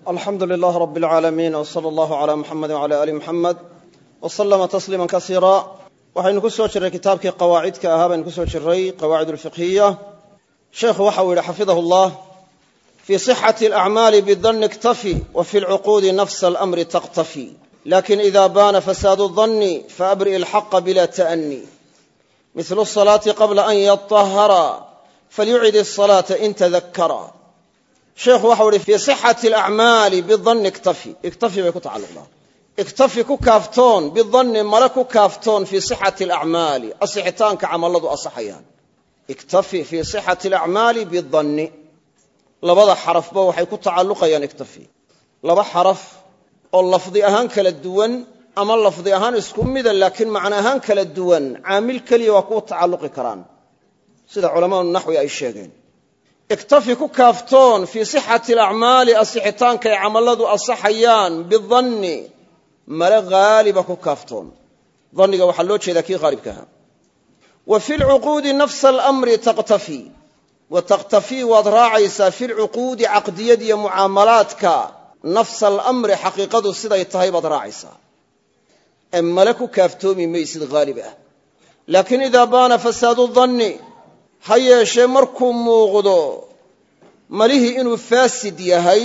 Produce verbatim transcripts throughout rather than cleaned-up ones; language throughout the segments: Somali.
alxamdu lilah rab اlcaalamiin wsala allahu cala muxamedi wcala ali muxamed waslama tasliima kasiira waxaynu ku soo jirray kitaabkii qawaacidka ahaa baynu ku soo jirray qawaacid alfiqhiya sheekhu waxa uu yihi xafidahu llah fii sixati alacmaali bidanni iktafi wa fi lcuquudi nafsa alamri taqtafi lakin ida baana fasaadu danni faabri ilxaqa bila ta'ni mithlu asalaati qabla an yatahara falyucid asalaata in tadakara sheekhu waxa u ihi fii sixati alacmaali bidanni iktafi iktafi bay ku tacalluqdaa iktafi ku kaaftoon bidanni male ku kaaftoon fii sixati alacmaali asixitaanka camalladu asaxayaan iktafi fii sixati alacmaali bidanni labada xarafba waxay ku tacalluqayaan iktafi laba xaraf oo lafdi ahaan kala duwan ama lafdi ahaan isku mida laakiin macno ahaan kala duwan caamil keliya waa ku tacalluqi karaan sida culamaadu naxwi ay sheegeen iktafi ku kaaftoon fii sixati alacmaali asixitaankay camalladu asaxayaan bidanni male haaliba ku kaaftoon danniga waxaa loo jeedaa kii haalibka ahaa wa fi lcuquudi nafsa alamri taqtafi wa taqtafii waad raacaysaa fi lcuquudi caqdiyad iyo mucaamalaadka nafsa alamri xaqiiqadu siday tahay baad raacaysaa ee male ku kaaftoomi maysid haalib ah laakiin idaa baana fasaadu danni ha yeeshee markuu muuqdo malihii inuu faasid yahay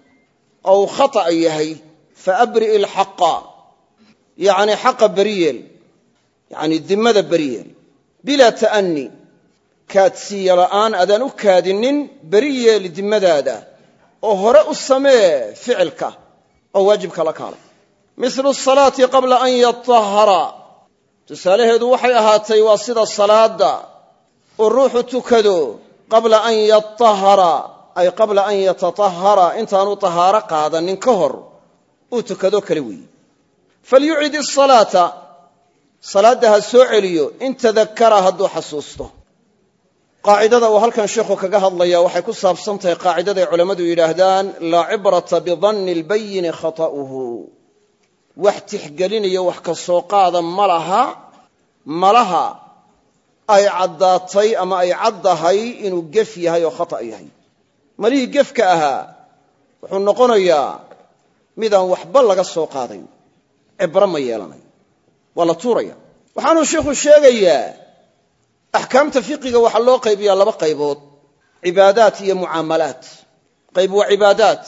ou khata' yahay faabri ilxaqa yacni xaqa beriyeel yacni dimmada beriyeel bilaa ta'ani kaadsiiya la'aan adaan u kaadinin beri yeeli dimmadaada oo hore u samee ficilka oo waajibka la kaalay mithlu asalaati qabla an yatahara tusaalaheedu waxay ahaatay waa sida salaada uu ruuxu tukado qabla an yatahara ay qabla an yatatahara intaanu tahaaro qaadanin ka hor uu tukado kale weeye falyucid asalaata salaadda ha soo celiyo in tadakara hadduu xasuusto qaacidada uu halkan sheikhu kaga hadlaya waxay ku saabsan tahay qaacidaday culammadu yidhaahdaan laa cibrata bidanni albayini khata'uhu wax tixgelinayo wax ka soo qaada ma laha malaha ay caddaatay ama ay caddahay inuu gef yahay oo khata' yahay malihii gefka ahaa wuxuu noqonayaa midaan waxba laga soo qaadayn cibro ma yeelanayo waa la tuuraya waxaanuu sheikhu sheegayaa axkaamta fiqiga waxaa loo qaybiyaa laba qaybood cibaadaat iyo mucaamalaat qayb waa cibaadaat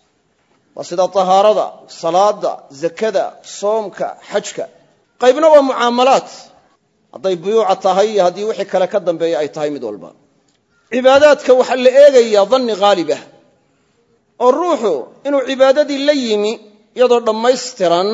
waa sida tahaarada salaada zakada soomka xajka qaybna waa mucaamalaat hadday buyuuca tahay iyo haddii wixii kale ka dambeeya ay tahay mid walba cibaadaadka waxaa la eegayaa danni haalib ah oo ruuxu inuu cibaadadii la yimi iyadoo dhammaystiran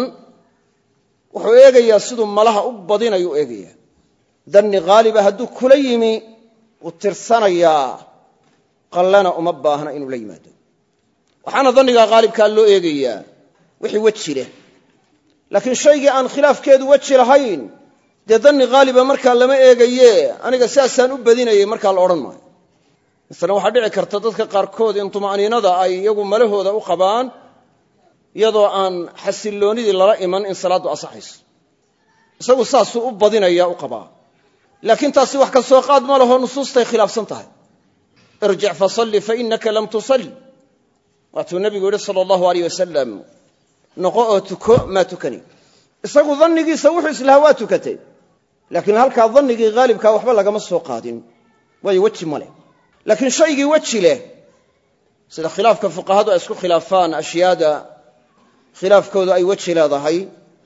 wuxuu eegayaa siduu malaha u badinayu u eegayaa danni haaliba hadduu kula yimi wuu tirsanayaa qallana uma baahna inuu la yimaado waxaana danniga haalibkaa loo eegayaa wixii weji leh laakiin shaygii aan khilaafkeedu weji lahayn dee danni haaliba markaa lama eegaye aniga sidaasaan u badinayay markaa la odhan maayo masalan waxaa dhici karta dadka qaarkood in tuma'niinada ay iyagu malahooda u qabaan iyadoo aan xasilloonidii lala iman in salaaddu asaxayso isagu saasuu u badinaya u qabaa laakiin taasi wax ka soo qaad ma laho nusuustay khilaafsan tahay irjic fasalli fainaka lam tusalli waatuu nebigu yidhi sala allahu alayh wasalam noqo oo tuko maa tukani isagu dannigiisa wuxuu islahaa waa tukatay laakiin halkaa dannigii haalibkaa waxba lagama soo qaadin waayo weji ma leh laakiin shaygii weji leh sida khilaafka fuqahadu ay isku khilaafaan ashyaada khilaafkoodu ay weji leedahay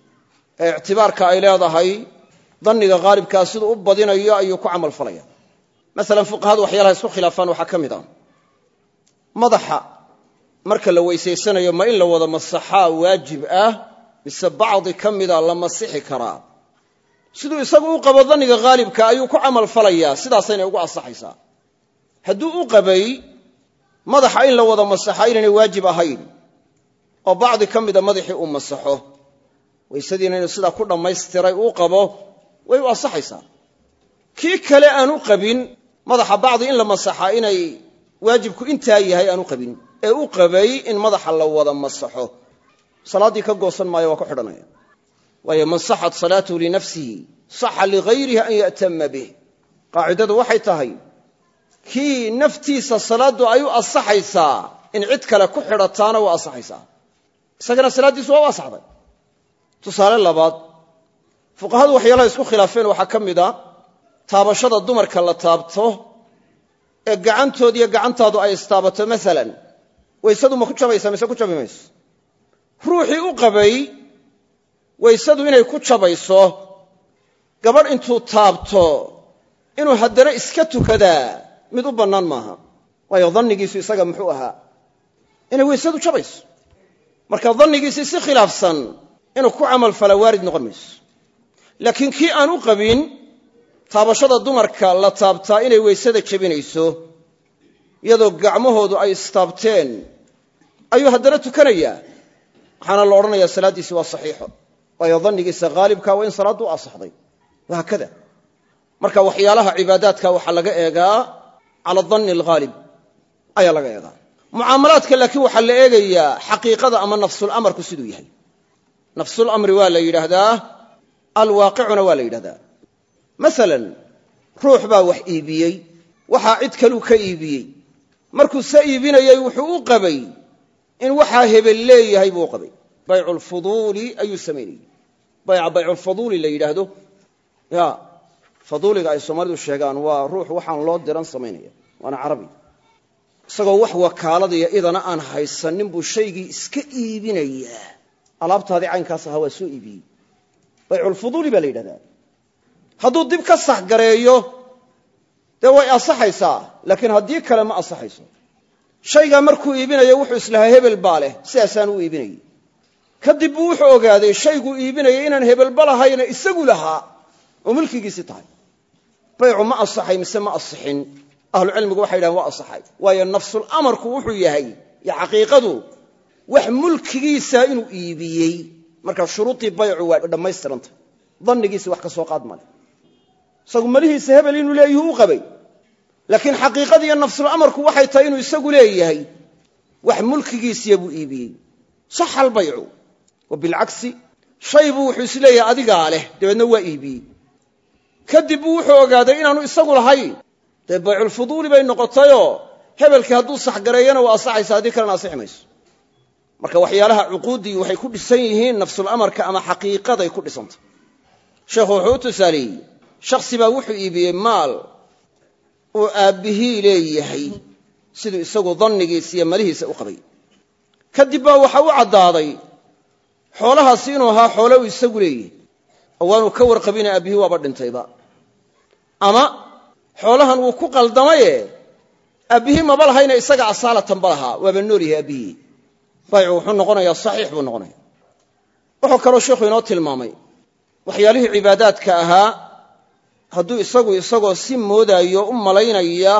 ee ictibaarka ay leedahay danniga haalibkaa siduu u badinayo ayuu ku camal falaya masalan fuqahadu waxyaalaha isku khilaafaan waxaa ka mid ah madaxa marka la weysaysanayo ma in la wada masaxaa waajib ah mise bacdi ka mida la masixi karaa siduu isagu u qabo danniga haalibka ayuu ku camal falayaa sidaasayna ugu asaxaysaa hadduu u qabay madaxa in la wada masaxa inaynay waajib ahayn oo bacdi ka mida madaxii uu masaxo waysadiina inuu sidaa ku dhammaystiray uu qabo way u asaxaysaa kii kale aan u qabin madaxa bacdi in la masaxaa inay waajibku intaa yahay aan u qabin ee u qabay in madaxa la wada masaxo salaaddii ka goosan maayo waa ku xidhanaya waayo man saxat salaatuhu linafsihi saxa ligayrihi an ya'tama bih qaacidadu waxay tahay kii naftiisa salaaddu ay u asaxaysaa in cid kale ku xidhataana waa asaxaysaa isagana salaadiisu waa asaxday tusaale labaad fuqahadu waxyaalaha isku khilaafeen waxaa ka mid a taabashada dumarka la taabto ee gacantood iyo gacantaadu ay istaabato maalan waysadu ma ku jabaysaa mise ku jabi mayso ruuxii u qabay waysadu inay ku jabayso gabadh intuu taabto inuu haddana iska tukadaa mid u bannaan maaha waayo dannigiisu isaga muxuu ahaa inay waysadu jabayso marka dannigiisii si khilaafsan inuu ku camal fala waarid noqon mayso laakiin kii aan u qabin taabashada dumarka la taabtaa inay waysada jebinayso iyadoo gacmahoodu ay istaabteen ayuu haddana tukanayaa waxaana la odhanayaa salaaddiisi waa saxiixo waayo dannigiisa haalibka waa in salaaddu u asaxday wahaakada marka waxyaalaha cibaadaadka waxaa laga eegaa cala danni alghaalib ayaa laga eegaa mucaamalaadka laakiin waxaa la eegayaa xaqiiqada ama nafsulamarku siduu yahay nafsulamri waa la yidhaahdaa alwaaqicuna waa la yidhahdaa maalan ruux baa wax iibiyey waxaa cid kaluu ka iibiyey markuu se iibinayey wuxuu u qabay in waxaa hebel leeyahay buu u qabay bayculfuduuli ayuu samaynayey bayca bayculfuduuli la yidhaahdo ya faduuliga ay soomaalidu sheegaan waa ruux waxaan loo diran samaynaya waana carabi isagoo wax wakaaladaya idana aan haysanin buu shaygii iska iibinayaa alaabtaadii caynkaas ahaa waa soo iibiyey bayculfuduuli baa la yidhahdaa hadduu dib ka saxgareeyo dee way asaxaysaa laakiin haddii kale ma asaxayso shaygaa markuu iibinayo wuxuu islahaa hebel baa leh sidaasaan u iibinayey kadib buu wuxuu ogaaday shayguu iibinayay inaan hebelba lahayna isagu lahaa oo mulkigiisii tahay baycu ma asaxay mise ma asixin ahlucilmigu waxay yidhahan waa asaxay waayo nafsulamarku wuxuu yahay iyo xaqiiqadu wax mulkigiisa inuu iibiyey marka shuruudii baycu waa dhammaystirantay dannigiisi wax ka soo qaad male isagu malihiisa hebel inuu leeyahuu u qabay laakiin xaqiiqadii iyo nafsulamarku waxay tahay inuu isagu leeyahay wax mulkigiisiya buu iibiyey saxa albaycu wa bilcagsi shay buu wuxuu isleeyahay adigaa leh dabeedna waa iibiyey kadib buu wuxuu ogaaday inaanu isagu lahayn dee bayculfuduuli bay noqotayoo hebelkii hadduu saxgareeyana waa asaxaysa haddii kalena asixi mayso marka waxyaalaha cuquuddii waxay ku dhisan yihiin nafsulamarka ama xaqiiqaday ku dhisantay sheekhu wuxuu u tusaaleeyey shakhsi baa wuxuu iibiyey maal uu aabbihii leeyahay siduu isagu dannigiisa iyo malihiisa u qabay kadib baa waxa u caddaaday xoolahaasi inuu ahaa xoole uu isagu leeyahay oo waanu ka warqabina aabbihii waaba dhintayba ama xoolahan wuu ku qaldamaye aabbihii maba lahayna isaga asaalatan ba lahaa waaba nool yahay aabbihii baycu wuxuu noqonayaa saxiix buu noqonaya wuxuu kaloo sheikhu inoo tilmaamay waxyaalihii cibaadaadka ahaa hadduu isagu isagoo si moodaayo u malaynaya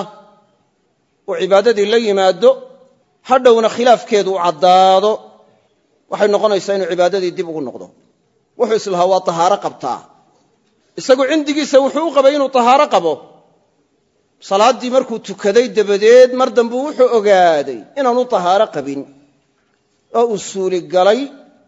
uu cibaadadii la yimaado hadhowna khilaafkeedu u caddaado waxay noqonaysaa inuu cibaadadii dib ugu noqdo wuxuu islahaa waa tahaaro qabtaa isagu cindigiisa wuxuu u qabay inuu tahaaro qabo salaaddii markuu tukaday dabadeed mar dambuu wuxuu ogaaday inaanu tahaaro qabin oo uu suuli galay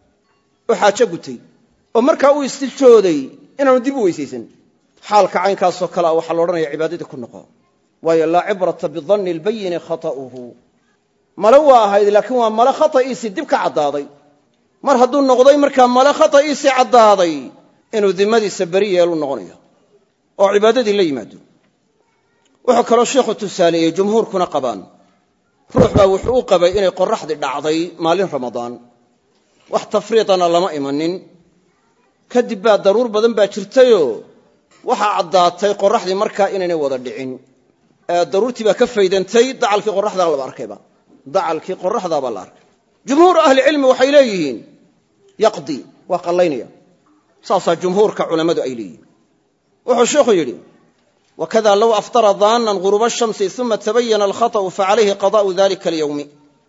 oo xaajo gutay oo markaa uu istijooday inaanu dib u weysaysan xaalka caynkaasoo kale a waxaa la odhanaya cibaadadii ku noqo waayo laa cibrata bidanni albayini khata'uhu male waa ahayd laakiin waa male khata'iisii dib ka caddaaday mar hadduu noqday markaa male khata'iisii caddaaday inuu dimadiisa beri yeelu noqonayo oo cibaadadii la yimaado wuxuu kaloo sheikhu tusaaleeyey jumhuurkuna qabaan ruux baa wuxuu u qabay inay qorraxdii dhacday maalin ramadaan wax tafriidana lama imanin kadib baa daruur badan baa jirtayoo waxaa caddaatay qorraxdii markaa inaynay wada dhicin daruurtii baa ka faydantay dacalkii qorraxdaa laba arkayba dacalkii qorraxdaabaa la arkay jumhuur ahlicilmi waxay leeyihiin yaqdi waa qallaynaya saasaa jumhuurka culammadu ay leeyihiin wuxuu sheikhu yidhi wakada low aftara daanan guruba shamsi uma tabayana alkhaطأu facalayhi qadaءu dalika alyawmi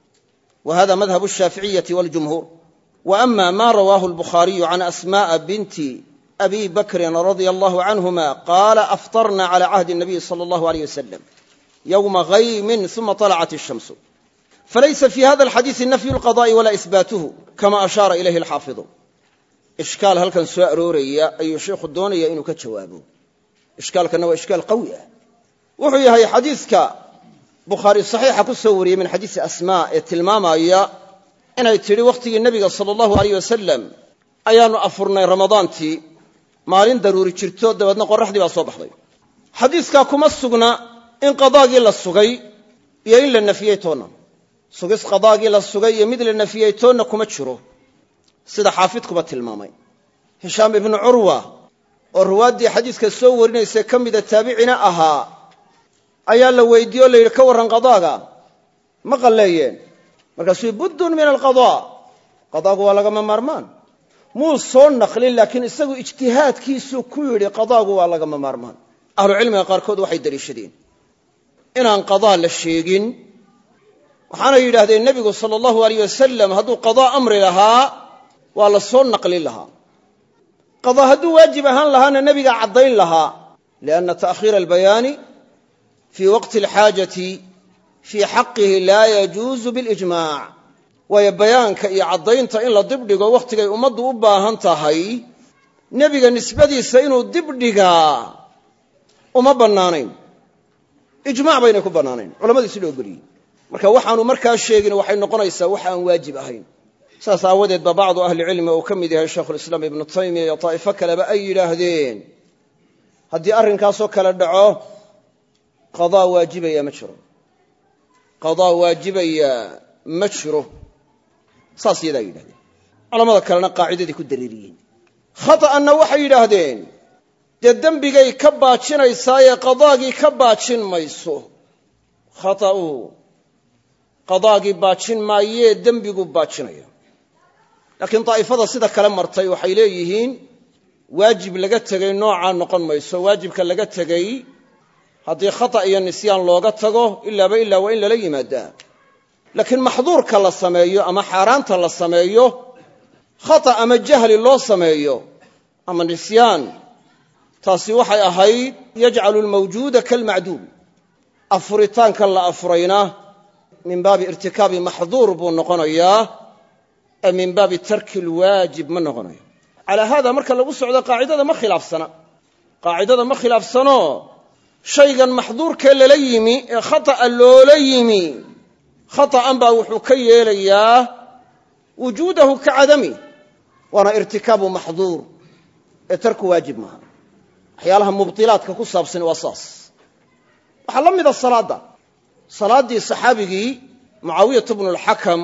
wa hada madhabu الshaaficiyati waاljumhuur وأما ما رواه البخاري عن أسماء بنت أبي بكر رضي الله عنهما قال أفطرنا على عهد النبي صلى الله عليه وسلم يوم غيم ثم طلعت الشمس فليس في هذا الحديث نفي القضاء ولا إثباته كما أشار إليه الحافظ إشكال هل كان سؤال روريا أي شيخ الدونية إنه كتشوابه إشكال كان هو إشكال قوي وحي هي حديثك bukhaari saxiixa ku soo wariyey min xadiisi asmaa ee tilmaamaya inay tidhi wakhtigii nebiga sala allahu alayh wasalam ayaannu afurnay ramadaantii maalin daruuri jirto dabeedna qorraxdii baa soo baxday xadiiskaa kuma sugna in qadaagii la sugay iyo in la nafiyey toonna sugis qadaagii la sugay iyo mid la nafiyey toonna kuma jiro sida xaafidkuba tilmaamay hishaam ibnu curwa oo ruwaaddii xadiiska soo warinaysay ka mida taabicina ahaa ayaa la weydiiye o la yidhi ka warran qadaaga ma qalleeyeen markaasuu buddun min alqadaa qadaagu waa lagama maarmaan muu soo naqlin laakiin isagu ijtihaadkiisuu ku yidhi qadaagu waa lagama maarmaan ahlucilmiga qaarkood waxay deliishadeen inaan qadaa la sheegin waxaana yidhaahdeen nebigu sala allahu alayh wasalam hadduu qadaa amri lahaa waa la soo naqlin lahaa qadaa hadduu waajib ahaan lahaana nebigaa caddayn lahaa lianna ta'khiira albayaani fii waqti alxaajati fii xaqihi laa yajuusu bilijmaac waayo bayaanka iyo caddaynta in la dibdhigo wakhtigay ummaddu u baahan tahay nebiga nisbadiisa inuu dibdhigaa uma bannaanayn ijmaac baynay ku bannaanayn culammadii sidha ogoliyey marka waxaanu markaa sheegin waxay noqonaysaa wax aan waajib ahayn saas aawadeed ba bacdu ahlicilmi uu ka mid yahay shaykhulislaam ibnu taymiya iyo daa'ifo kaleba ay yidhaahdeen haddii arrinkaasoo kale dhaco qadaa waajibaya ma jiro qadaa waajibaya ma jiro saas iyadaa yidhahdeen culamada kalena qaacidadii ku dareeriyeen khata'anna waxay yidhaahdeen dee dembigay ka baajinaysaaye qadaagii ka baajin mayso khata'u qadaagii baajin maayee dembiguu baajinaya laakiin daa'ifada sida kale martay waxay leeyihiin waajib laga tegey noocaa noqon mayso waajibka laga tegey haddii khata' iyo nisyaan looga tago ilaaba ilaa waa in lala yimaadaa laakiin maxduurka la sameeyo ama xaaraanta la sameeyo khata' ama jahli loo sameeyo ama nisyaan taasi waxay ahayd yajcalu almawjuuda kalmacduum afuritaanka la afurayna min baabi irtikaabi maxduur buu noqonayaa ee min baabi tarki lwaajib ma noqonayo calaa haada marka lagu socdo qaacidada ma khilaafsana qaacidada ma khilaafsano shaygan maxduurkee lala yimi ee khata'a loola yimi khata'an baa wuxuu ka yeelayaa wujuudahu ka cadami waana irtikaabu maxduur ee tarku waajib maaha waxyaalaha mubtilaadka ku saabsan waa saas waxaa la mida salaadda salaaddii saxaabigii mucaawiyata bnu alxakam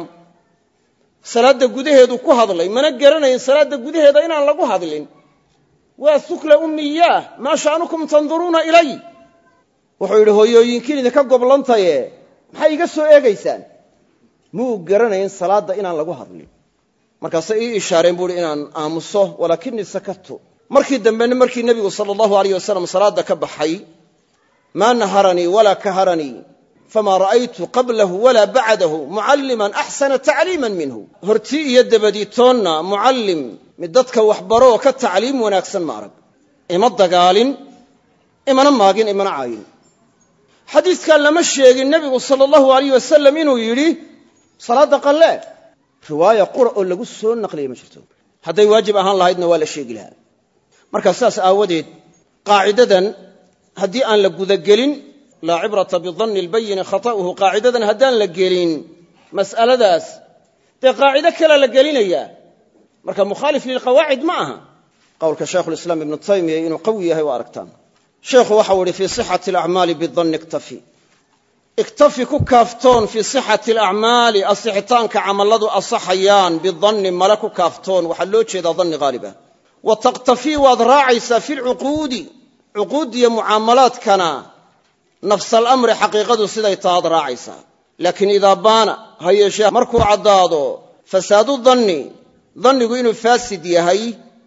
salaadda gudaheedu ku hadlay mana garanayn salaadda gudaheeda inaan lagu hadlin waa sukla ummiyaah maa sha'nukum tanduruuna ilay wuxuu yidhi hooyooyinkiin idinka goblantaye maxay iga soo eegaysaan muu garanayn salaadda inaan lagu hadlin markaase ii ishaareen buu ihi inaan aamuso walaakinii sakadtu markii dambena markii nebigu sala allahu alayh wasalam salaadda ka baxay maa naharanii walaa kaharanii famaa ra'aytu qablahu walaa bacdahu mucalliman axsana tacliiman minhu hortii iyo dabadiitoonna mucallim mid dadka waxbaroo ka tacliim wanaagsan ma arag ima dagaalin imana maagin imana caayin xadiiskan lama sheegin nebigu sala allahu alayh wasalam inuu yidhi salaadda qallee riwaaya qura oo lagu soo naqliya ma jirto hadday waajib ahaan lahaydna waa la sheegi lahaa markaa saas aawadeed qaacidadan haddii aan la gudagelin laa cibrata bidanni albayini khata'uhu qaacidadan haddaan la gelin mas'aladaas dee qaacido kalea la gelinayaa marka mukhaalif lilqawaacid ma aha qowlka shaykhulislaam ibnu taymiya inuu qawi yahay waa aragtaan sheekhu waxau ihi fii sixati alacmaali bidanni iktafi iktafi ku kaaftoon fii sixati alacmaali asixitaanka camalladu asaxayaan bidanni male ku kaaftoon waxaa loo jeedaa danni haaliba wa taqtafii waad raacaysaa fi lcuquudi cuquuddiyo mucaamalaadkana nafsalamri xaqiiqadu siday tahaad raacaysaa laakiin idaa baana ha yeeshee markuu caddaado fasaadu danni dannigu inuu faasid yahay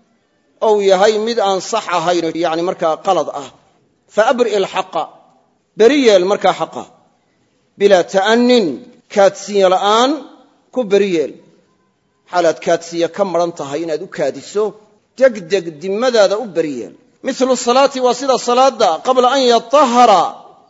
ou yahay mid aan sax ahayn yacni markaa qalad ah fa abri' alxaqa beri yeel markaa xaqa bilaa ta'annin kaadsiiye la'aan ku beri yeel xaalaad kaadsiiye ka madhan tahay inaad u kaadiso degdeg dimmadaada u beri yeel milu salaati waa sida salaadda qabla an yatahara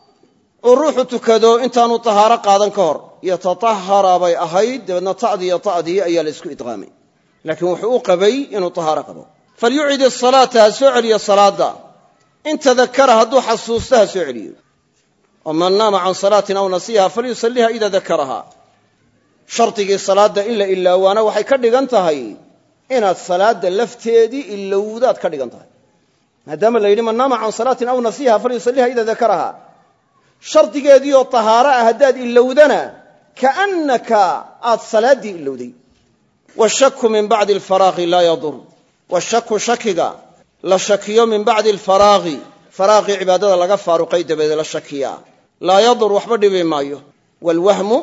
uu ruuxu tukado intaanu tahaaro qaadan ka hor yatatahara bay ahayd dabeedna ta'dii iyo ta'dii ayaa la isku idqaamay laakiin wuxuu u qabay inuu tahaaro qabo falyucid asalaata ha soo celiyo salaadda in tadakara hadduu xasuusto ha soo celiyo waman naama can salaatin aw nasiiha falyusalliha ida dakaraha shardigii salaadda in la ilaawaana waxay ka dhigan tahay inaad salaadda lafteedii ilowdaad ka dhigan tahay maadaama la yidhi man naama can salaatin aw nasiiha falyusalliha ida dakaraha shardigeediioo tahaaro ah haddaad ilowdana kaannaka aad salaaddii ilowday washaku min bacdi alfaraaqi laa yadur washaku shakiga la shakiyo min bacdi alfaraaqi faraaqii cibaadada laga faaruqay dabadeed la shakiyaa laa yadur waxba dhibi maayo waalwahmu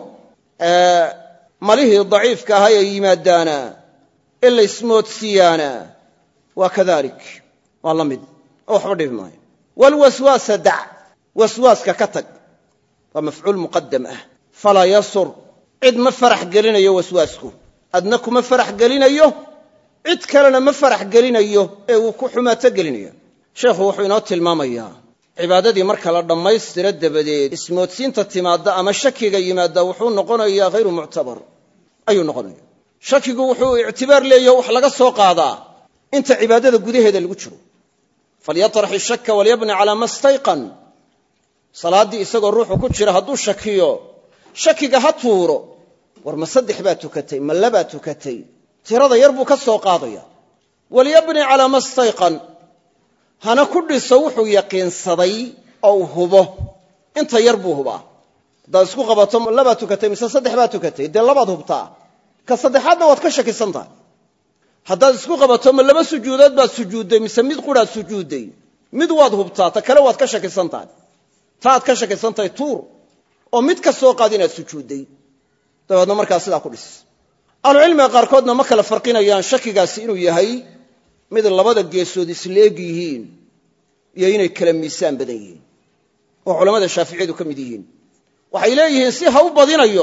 malihii daciifka ahaa ee yimaadaana ee la ismoodsiiyaana waa kadalik waa la mid oo waxba dhibi maayo waalwaswaasa dac waswaaska ka tag waa mafcuul muqadam ah falaa yasur cid ma farax gelinayo waswaasku adna kuma farax gelinayo cid kalena ma farax gelinayo ee uu ku xumaato gelinayo sheekhu wuxuu inoo tilmaamayaa cibaadadii marka la dhammaystiro dabadeed ismoodsiinta timaadda ama shakiga yimaadda wuxuu noqonayaa hayru muctabar ayuu noqonaya shakigu wuxuu ictibaar leeyaho wax laga soo qaadaa inta cibaadada gudaheeda lagu jiro falyatrax ishaka walyabni calaa ma stayqan salaaddii isagoo ruuxu ku jira hadduu shakiyo shakiga ha tuuro war ma saddex baa tukatay ma labaa tukatay tirada yar buu ka soo qaadaya walyabni calaa ma stayqan hana ku dhiso wuxuu yaqiinsaday oo hubo inta yar buu hubaa haddaad isku qabato labaa tukatay mise saddex baa tukatay dee labaad hubtaa ka saddexaadna waad ka shakisan tahay haddaad isku qabato ma laba sujuudood baad sujuudday mise mid quraad sujuudday mid waad hubtaa ta kale waad ka shakisan tahay taaad ka shakisan tahay tuur oo mid ka soo qaad inaad sujuudday dabeedna markaa sidaa ku dhis ahlucilmiga qaarkoodna ma kala farqinayaan shakigaasi inuu yahay mid labada geesood isleeg yihiin iyo inay kala miisaan badan yihiin oo culammada shaaficiyadu ka mid yihiin waxay leeyihiin si ha u badinayo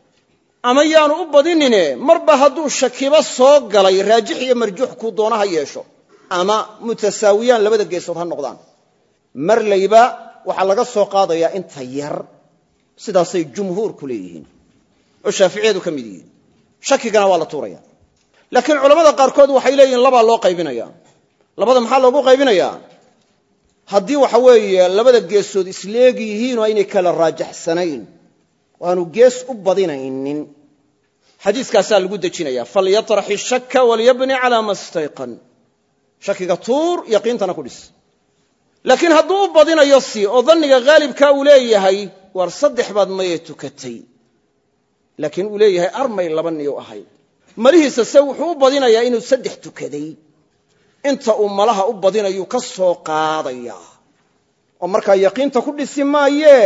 ama yaanu u badinine marba hadduu shakiba soo galay raajix iyo marjuux kuu doona ha yeesho ama mutasaawiyaan labada geesood ha noqdaan mar layba waxaa laga soo qaadayaa inta yar sidaasay jumhuurku leeyihiin oo shaaficiyadu ka mid yihiin shakigana waa la tuuraya laakiin culamada qaarkood waxay leeyihiin labaa loo qaybinaya labada maxaa loogu qaybinayaa haddii waxa weeye labada geesood isleeg yihiin oo aynay kala raajaxsanayn oo aanu gees u badinaynin xadiiskaasaa lagu dejinaya falyatrax ishaka walyabni calaa ma stayqan shakiga tuur yaqiintana ku dhis laakiin hadduu u badinayo si oo danniga haalibkaa uu leeyahay war saddex baad maye tukatay laakiin uu leeyahay armay laba niyo ahay malihiisa se wuxuu u badinayaa inuu saddex tukaday inta uu malaha u badinayuu ka soo qaadayaa oo markaa yaqiinta ku dhisi maayee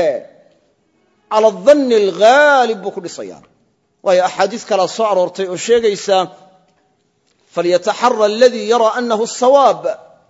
cala adanni alghaalib buu ku dhisayaa waayo axaadiis kalaa soo aroortay oo sheegaysa falyataxara aladii yaraa annahu sawaab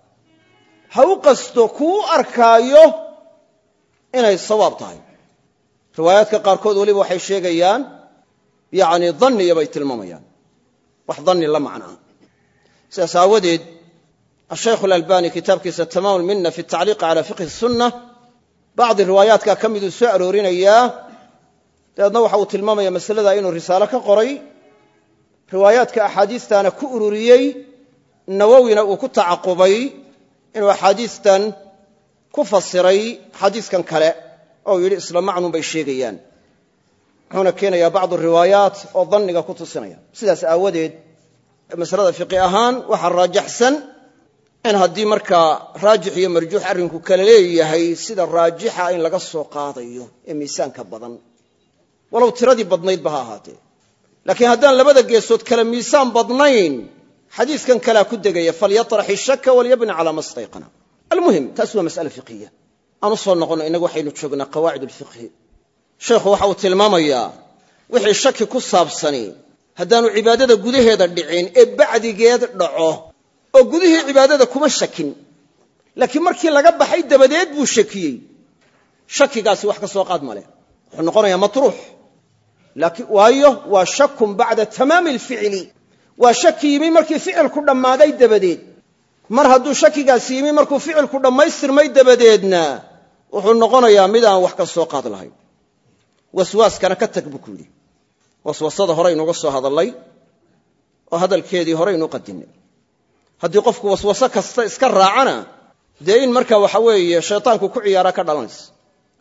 ha u qasto kuu arkaayo inay sawaab tahay riwaayaadka qaarkood weliba waxay sheegayaan yacni danniya bay tilmaamayaan wax danni la macnaa sidaas aawadeed ashaykhu alalbani kitaabkiisa tamaam alminna fi atacliiqi cala fiqhi sunna bacdi riwaayaadkaa ka miduu soo aroorinayaa dabeedna waxa uu tilmaamaya masalada inuu risaalo ka qoray riwaayaadka axaadiistaana ku ururiyey nawowina uu ku tacaqubay inuu axaadiistan ku fasiray xadiiskan kale oo yidhi isla macnuun bay sheegayaan wuxuuna keenayaa bacdu riwaayaat oo danniga ku tusinaya sidaas aawadeed masalada fiqi ahaan waxaa raajaxsan in haddii markaa raajix iyo marjuux arrinku kala leeyahay sida raajixa in laga soo qaadayo ee miisaanka badan walow tiradii badnaydba ha ahaatee laakiin haddaan labada geesood kale miisaan badnayn xadiiskan kalea ku degaya falyatrax ishaka walyabni calaa ma stayqana almuhim taas waa mas'ale fiqhiya aan u soo noqonno innagu waxaynu joognaa qawaacid ulfiqhi sheekhu waxa uu tilmaamayaa wixii shaki ku saabsani haddaanu cibaadada gudaheeda dhicin ee bacdigeed dhaco oo gudihii cibaadada kuma shakin laakiin markii laga baxay dabadeed buu shakiyey shakigaasi wax ka soo qaad male wuxuu noqonayaa matruux laakiin waayo waa shakun bacda tamaami alficli waa shaki yimi markii ficilku dhammaaday dabadeed mar hadduu shakigaasi yimi markuu ficilku dhammaystirmay dabadeedna wuxuu noqonayaa mid aan wax ka soo qaad lahayn waswaaskana ka tag buu ku yidhi waswasada horeynuuga soo hadallay oo hadalkeedii horeynuu qadinnay haddii qofku waswaso kasta iska raacana dee in markaa waxa weeye shaytaanku ku ciyaara ka dhalanaysa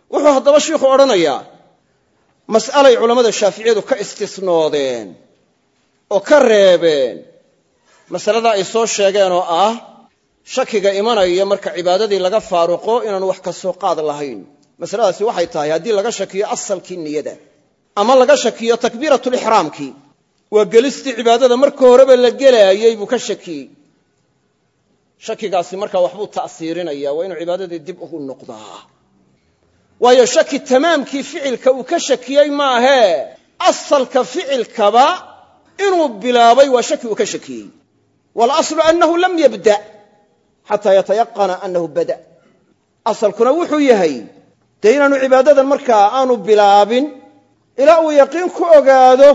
wuxuu haddaba shiikhu odhanayaa mas'alay culammada shaaficiyadu ka istisnoodeen oo ka reebeen masalada ay soo sheegeen oo ah shakiga imanaya marka cibaadadii laga faaruqo inaanu wax ka soo qaad lahayn. masaladaasi waxay tahay haddii laga shakiyo asalkii niyada ama laga shakiyo takbiiratulixraamkii, waa gelistii cibaadada marka horeba la gelaayey buu ka shakiyey. shakigaasi markaa waxbuu ta'siirinaya, waa inuu cibaadadii dib ugu noqdaa. waayo shaki tamaamkii ficilka uu ka shakiyey maahee asalka ficilkaba inuu bilaabay waa shaki uu ka shakiyey. waalaslu annahu lam yabda xataa yatayaqana annahu bada. asalkuna wuxuu yahay dee inaanu cibaadadan markaa aanu bilaabin ilaa uu yaqiin ku ogaado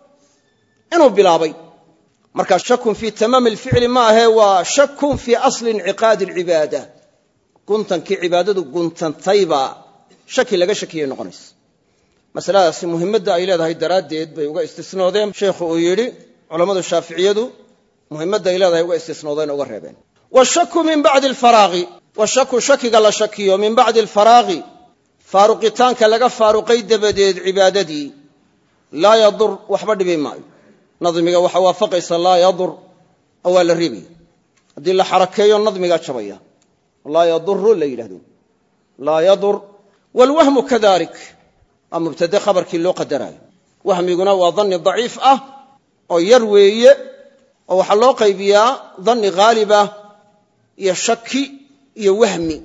inuu bilaabay. markaa shakun fii tamaami alficli ma ahee waa shakun fii asli inciqaadi alcibaada. guntankii cibaadadu guntantayba shaki laga shakiyay noqonaysa. masaladaasi muhimmadda ay leedahay daraaddeed bay uga istisnoodeen. sheekhu uu yidhi culammadu shaaficiyadu muhimmadda ay leedahay uga istisnoodeen uga reebeen. washaku min bacdi alfaraaqi, washaku shakiga la shakiyo min bacdi alfaraaqi, faaruqitaanka laga faaruqay dabadeed cibaadadii, laa yadur waxba dhibi maayo. nadmiga waxaa waafaqaysa laa yadur oo waa la reebaya. haddii la xarakeeyo nadmigaa jabaya. laa yaduru la yidhahdo laa yadur. waalwahmu kadalik waa mubtade khabarkii loo qadaraayo. wahmiguna waa danni daciif ah oo yar weeye, oo waxaa loo qaybiyaa danni haalibah iyo shaki iyo wahmi.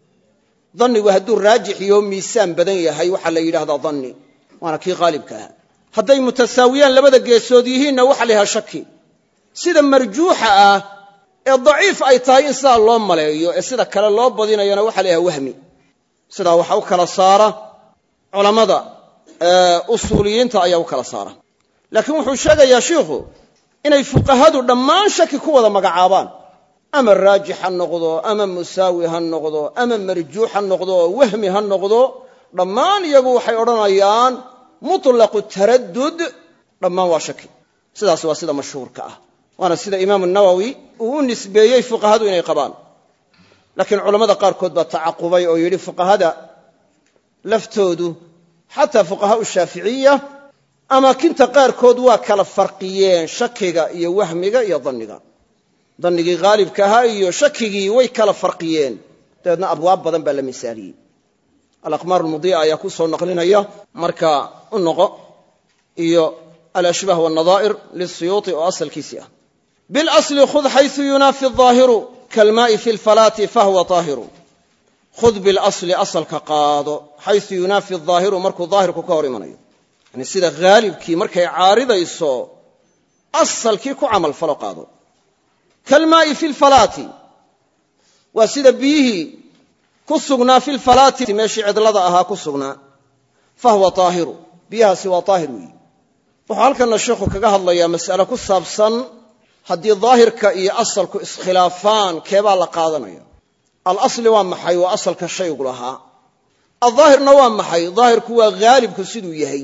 dannigu hadduu raajix iyo miisaan badan yahay waxaa la yidhahdaa danni, waana kii haalibka ah. hadday mutasaawiyaan labada geesood yihiinna waxa la yidhahdaa shaki. sida marjuuxa ah ee daciif ay tahay in sidaa loo maleeyo ee sida kale loo badinayona waxa la yidhahdaa wahmi. sidaa waxa u kala saara culammada usuuliyiinta ayaa u kala saara. laakiin wuxuu sheegayaa shiikhu inay fuqahadu dhammaan shaki ku wada magacaabaan, ama raajix ha noqdo ama musaawi ha noqdo ama marjuux ha noqdo wahmi ha noqdo, dhammaan iyagu waxay odhanayaan mutlaqu taraddud dhammaan waa shaki. sidaas waa sida mashhuurka ah, waana sida imaamu nawowi uu u nisbeeyey fuqahadu inay qabaan. laakiin culammada qaarkood baa tacaqubay oo yidhi fuqahada laftoodu xataa fuqahaau shaaficiya amaakinta qaarkood waa kala farqiyeen shakiga iyo wahmiga iyo danniga. dannigii haalibka ahaa iyo shakigii way kala farqiyeen, dabeedna abwaab badan baa la misaaliyey. alaqmaar almudiica ayaa ku soo naqlinaya marka u noqo, iyo alashbaah wannadaa'ir lisiyuuti oo asalkiisii ah. bilasli khud xaysu yunaafi aahiru kalmaa'i fi lfalaati fahuwa aahiru. khud bilasli asalka qaado, xaysu yunaafi aahiru markuu daahirku ka hor imanayo. yani sida haalibkii markay caaridayso asalkii ku camal falo qaado. kalmaa'i fi lfalaati waa sida biyihii ku sugnaa fi lfalaati meeshii cidlada ahaa ku sugnaa. fahuwa aahiru, biyahaasi waa aahir weeyi. wuxuu halkanna sheikhu kaga hadlayaa mas'ale ku saabsan haddii daahirka iyo asalku iskhilaafaan keebaa la qaadanaya. alasli waa maxay? waa asalka shaygu lahaa. aldaahirna waa maxay? daahirku waa haalibku siduu yahay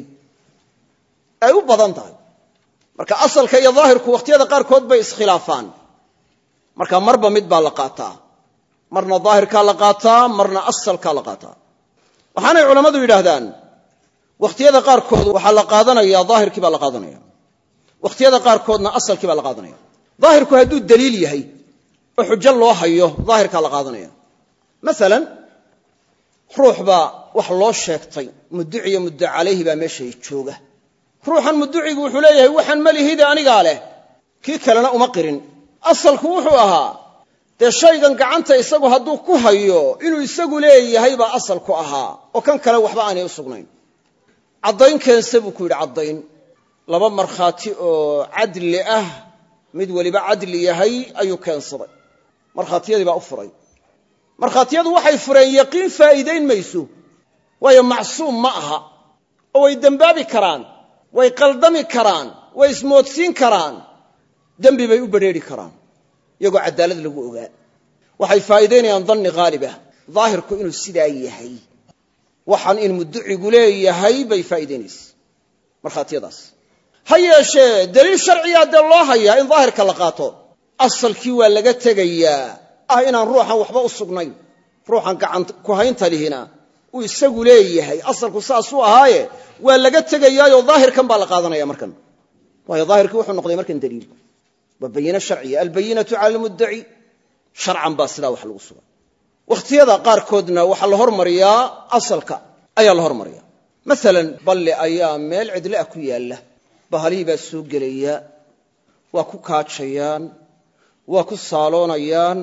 ay u badan tahay. marka asalka iyo daahirku wakhtiyada qaarkood bay iskhilaafaan, marka marba mid baa la qaataa. marna daahirkaa la qaataa, marna asalkaa la qaataa. waxaanay culammadu yidhaahdaan wakhtiyada qaarkood waxaa la qaadanaya daahirkii baa la qaadanaya, wakhtiyada qaarkoodna asalkii baa la qaadanaya. daahirku hadduu daliil yahay oo xujo loo hayo, daahirkaa la qaadanaya. masalan ruux baa wax loo sheegtay, mudduci iyo muddac calayhi baa meeshay jooga. ruuxan mudducigu wuxuu leeyahay waxaan ma lihide anigaa leh, kii kalena uma qirin. asalku wuxuu ahaa dee shaygan gacanta isagu hadduu ku hayo inuu isagu leeyahay baa asalku ahaa, oo kan kale waxba aanay u sugnayn. caddayn keense buu ku yidhi caddayn. laba markhaati oo cadli ah, mid weliba cadli yahay ayuu keensaday. markhaatiyadii baa u furay. markhaatiyadu waxay fureen yaqiin faa'iidayn mayso, waayo macsuum ma aha, oo way dembaabi karaan, way qaldami karaan, way ismoodsiin karaan, dembi bay u badrheeri karaan iyagoo cadaalad lagu ogaa. waxay faa'iidaynayaan danni haalibah, daahirku inuu sidaa yahay, waxaan in mudducigu leeyahay bay faa'iidaynaysa markhaatiyadaas. ha yeeshee daliil sharciyaa dee loo hayaa in daahirka la qaato. asalkii waa laga tegayaa ah inaan ruuxan waxba u sugnayn, ruuxan gacan ku haynta lihina uu isagu leeyahay asalku saas u ahaaye waa laga tegayaayo daahirkan baa la qaadanaya markan waayo daahirkii wuxuu noqday markan daliil waa bayina sharciya albayinatu cala almuddaci sharcan baa sidaa wax lagu sugaa wakhtiyada qaarkoodna waxaa la hormariyaa asalka ayaa la hormariyaa maalan balle ayaa meel cidle ah ku yaalla bahalihii baa soo gelaya waa ku kaajayaan waa ku saaloonayaan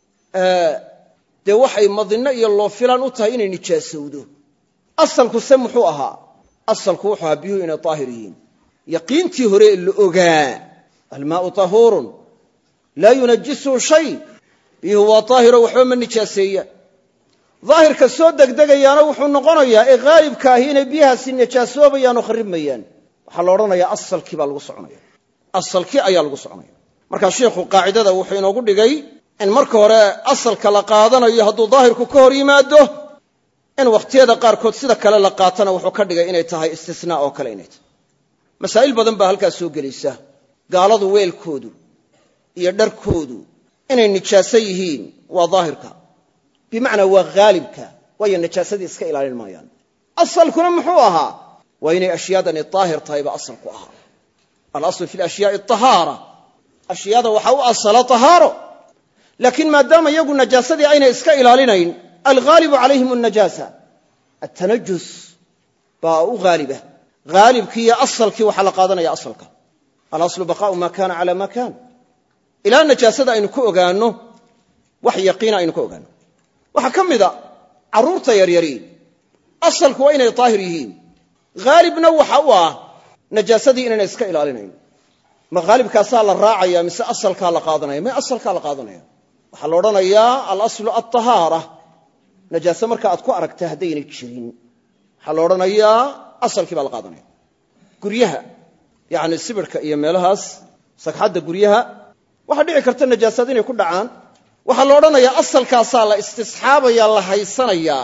dee waxay madinno iyo loo filan u tahay inay nijaasowdo asalku se muxuu ahaa asalku wuxuu ahaa biyuhu inay daahir yihiin yaqiintii hore la ogaa almaau tahuurun laa yunajisuhu shay biyuhu waa daahiro waxba ma nijaaseeyaan daahirka soo degdegayaana wuxuu noqonayaa ee haalibka ahi inay biyahaasi nijaasoobayaan oo kharibmayaan waxaa la odhanayaa asalkii baa lagu soconaya asalkii ayaa lagu soconaya markaa sheikhu qaacidada wuxuu inoogu dhigay in marka hore asalka la qaadanayo hadduu daahirku ka hor yimaado in wakhtiyada qaarkood sida kale la qaatana wuxuu ka dhigay inay tahay istisnaa oo kale inay tahay masaa'il badan baa halkaas soo gelaysa gaaladu weelkoodu iyo dharkoodu inay nijaaso yihiin waa daahirka bimacnaa waa haalibka waayo najaasadii iska ilaalin maayaan asalkuna muxuu ahaa waa inay ashyaadani daahir tahay ba asalku ahaa alaslu fi lashyaai ahaara ashyaada waxaa u asala tahaaro laakiin maadaama iyagu najaasadii aynay iska ilaalinayn alghaalibu calayhim alnajaasa atanajus baa u haaliba haalibkii iyo asalkii waxaa la qaadanaya asalka alaslu baqaau ma kana cala ma kan ilaa najaasada aynu ka ogaano wax yaqiina aynu ka ogaano waxaa ka mida carruurta yaryari asalku waa inay daahir yihiin haalibna waxa u ah najaasadii inayna iska ilaalinayn ma haalibkaasaa la raacaya mise asalkaa la qaadanaya ma asalkaa la qaadanaya waxaa la odhanayaa alaslu alطahaara najaase marka aad ku aragta haddaynay jirin waxaa la odhanayaa asalkii baa la qaadanaya guryaha yani sibirka iyo meelahaas sagxadda guryaha waxaa dhici karta najaasad inay ku dhacaan waxaa la odhanayaa asalkaasaa la istisxaabaya la haysanayaa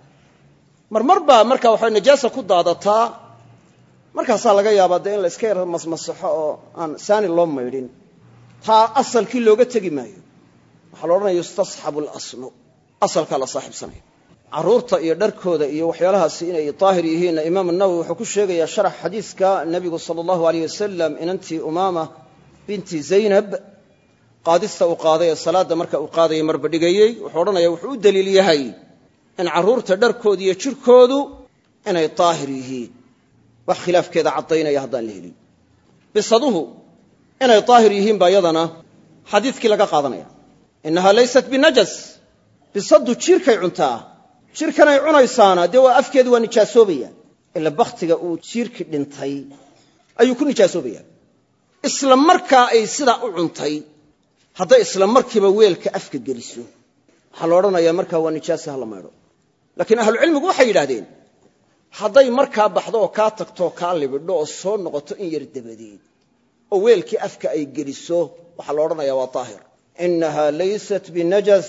marmar baa markaa waxay najaasa ku daadataa markaasaa laga yaabaa dee in la iska yar masmasaxo oo aan saani loo maydhin taa asalkii looga tegi maayo waxaa la odhanaya yustasxabu alaslu asalkaa la saaxiibsanaya carruurta iyo dharkooda iyo waxyaalahaasi inay daahir yihiinna imaam nawowi wuxuu ku sheegayaa sharax xadiiska nebigu sala allahu alayh wasalam inantii umaama binti zaynab qaadista uu qaaday ee salaadda marka uu qaadayay marba dhigayey wuxuu odhanaya wuxuu u daliil yahay in carruurta dharkooda iyo jirkoodu inay daahir yihiin wax khilaafkeeda caddaynaya haddaan la helin bisaduhu inay daahir yihiin baa iyadana xadiidkii laga qaadanaya innahaa laysat binajas bisaddu jiirkay cuntaa jiirkanay cunaysaana dee waa afkeedu waa nijaasoobaya ila bakhtiga uu jiirkii dhintay ayuu ku nijaasoobaya isla markaa ay sidaa u cuntay hadday isla markiiba weelka afka geliso waxaa la odhanayaa markaa waa nijaasa ha la maydho laakiin ahlucilmigu waxay yidhaahdeen hadday markaa baxdo oo kaa tagtoo kaa libidho oo soo noqoto in yar dabadeed oo weelkii afka ay geliso waxaa la odhanayaa waa daahir inahaa laysat binajas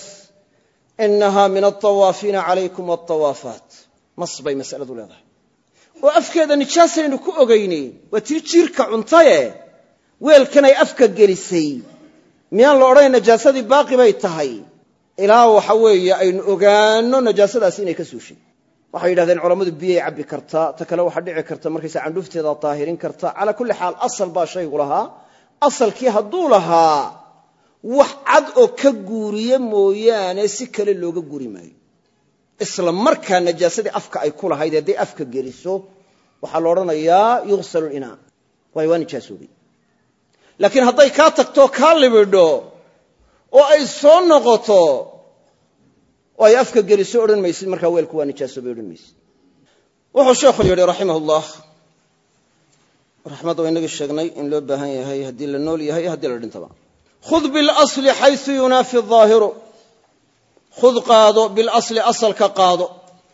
inahaa min altawaafiina calaykum waaltawaafaat mas bay masaladu leedahay oo afkeeda nijaasaynu ku ogaynayn waa tii jiirka cuntaye weelkanay afka gelisay miyaan la odhanay najaasadii baaqi bay tahay ilaa waxa weeye aynu ogaano najaasadaasi inay ka suushay waxay yidhahdeen culammadu biyay cabbi kartaa ta kale waxaa dhici karta markaysa candhuufteeda daahirin karta calaa kulli xaal asal baa shaygu lahaa asalkii hadduu lahaa wax cad oo ka guuriye mooyaane si kale looga guri maayo isla markaa najaasadii afka ay ku lahayd hadday afka geliso waxaa la odhanayaa yughsalu linaa waayo waa nijaasoobay laakiin hadday kaa tagtoo kaa libidho oo ay soo noqoto oo ay afka geliso odhan maysid markaa weelku waa nijaasoobay odhan maysid wuxuu sheekhu yidhi raximah ullah raxmadda waa inagii sheegnay in loo baahan yahay haddii la nool yahay iyo haddii la dhintaba khud bilasli xaysu yunaafi aahiru khud qaado bilasli asalka qaado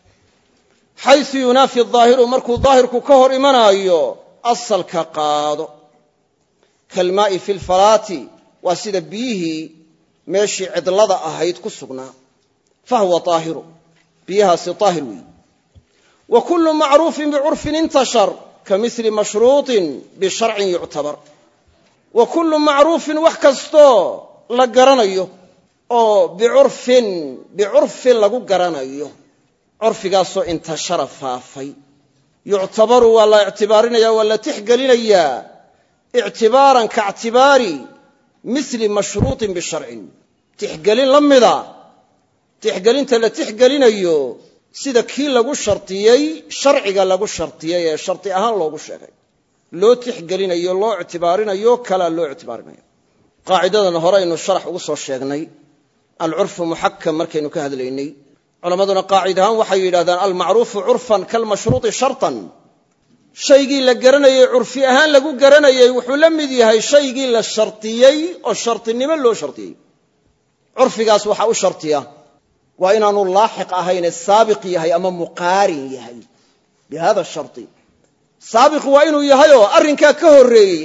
xaysu yunaafi aahiru markuu daahirku ka hor imanaayo asalka qaado kalmaa'i fi lfalaati waa sida biyihii meeshii cidlada ahayd ku sugnaa fahuwa aahiru biyahaasi aahir weeyi wa kullu macruufin bicurfin intashar kamili mashruuطin bisharcin yuctabar wa kullu macruufin wax kastoo la garanayo oo bicurfin bicurfin lagu garanayo curfigaasoo intashara faafay yuctabaru waa la ictibaarinaya waa la tixgelinayaa ictibaaran kaictibaari mili mashruuطin bisharcin tixgelin la mida tixgelinta la tixgelinayo sida kii lagu shartiyey sharciga lagu shartiyey ee sharti ahaan loogu sheegay loo tixgelinayo loo ictibaarinayo kalaa loo ictibaarinayo qaacidadan hore aynu sharax ugu soo sheegnay alcurfu muxakam markaynu ka hadlaynay culammaduna qaacid ahaan waxay yidhahdaan almacruufu curfan kalmashruuطi sharطan shaygii la garanayey curfi ahaan lagu garanayey wuxuu la mid yahay shaygii la shartiyey oo shartinimo loo shartiyey curfigaas waxaa u shartiya waa inaanu laaxiq ahayne saabiq yahay ama muqaarin yahay bihada sharti saabiq waa inuu yahayoo arrinkaa ka horreeyey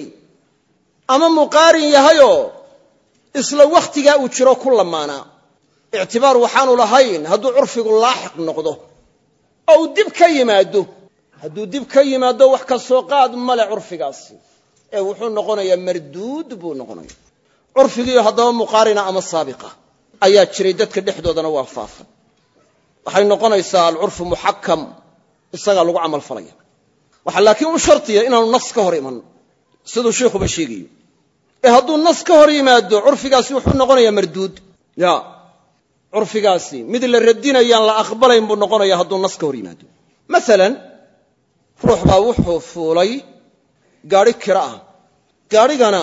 ama muqaarin yahayoo isla wakhtigaa uu jiro ku lamaanaa ictibaar waxaanu lahayn hadduu curfigu laaxiq noqdo oo uu dib ka yimaado hadduu dib ka yimaado wax ka soo qaad male curfigaasi ee wuxuu noqonayaa marduud buu noqonaya curfigii haddaba muqaarina ama saabiqa ayaa jiray dadka dhexdoodana waa faafan waxay noqonaysaa alcurfu muxakam isagaa lagu camal falaya waxaa laakiin u shartiya inaanu nas ka hor iman siduu sheikhuba sheegayo ee hadduu nas ka hor yimaado curfigaasi wuxuu noqonayaa marduud ya curfigaasi mid la radinayaan la aqbalayn buu noqonaya hadduu nas ka hor yimaado maalan ruux baa wuxuu fuulay gaadhi kira ah gaadhigana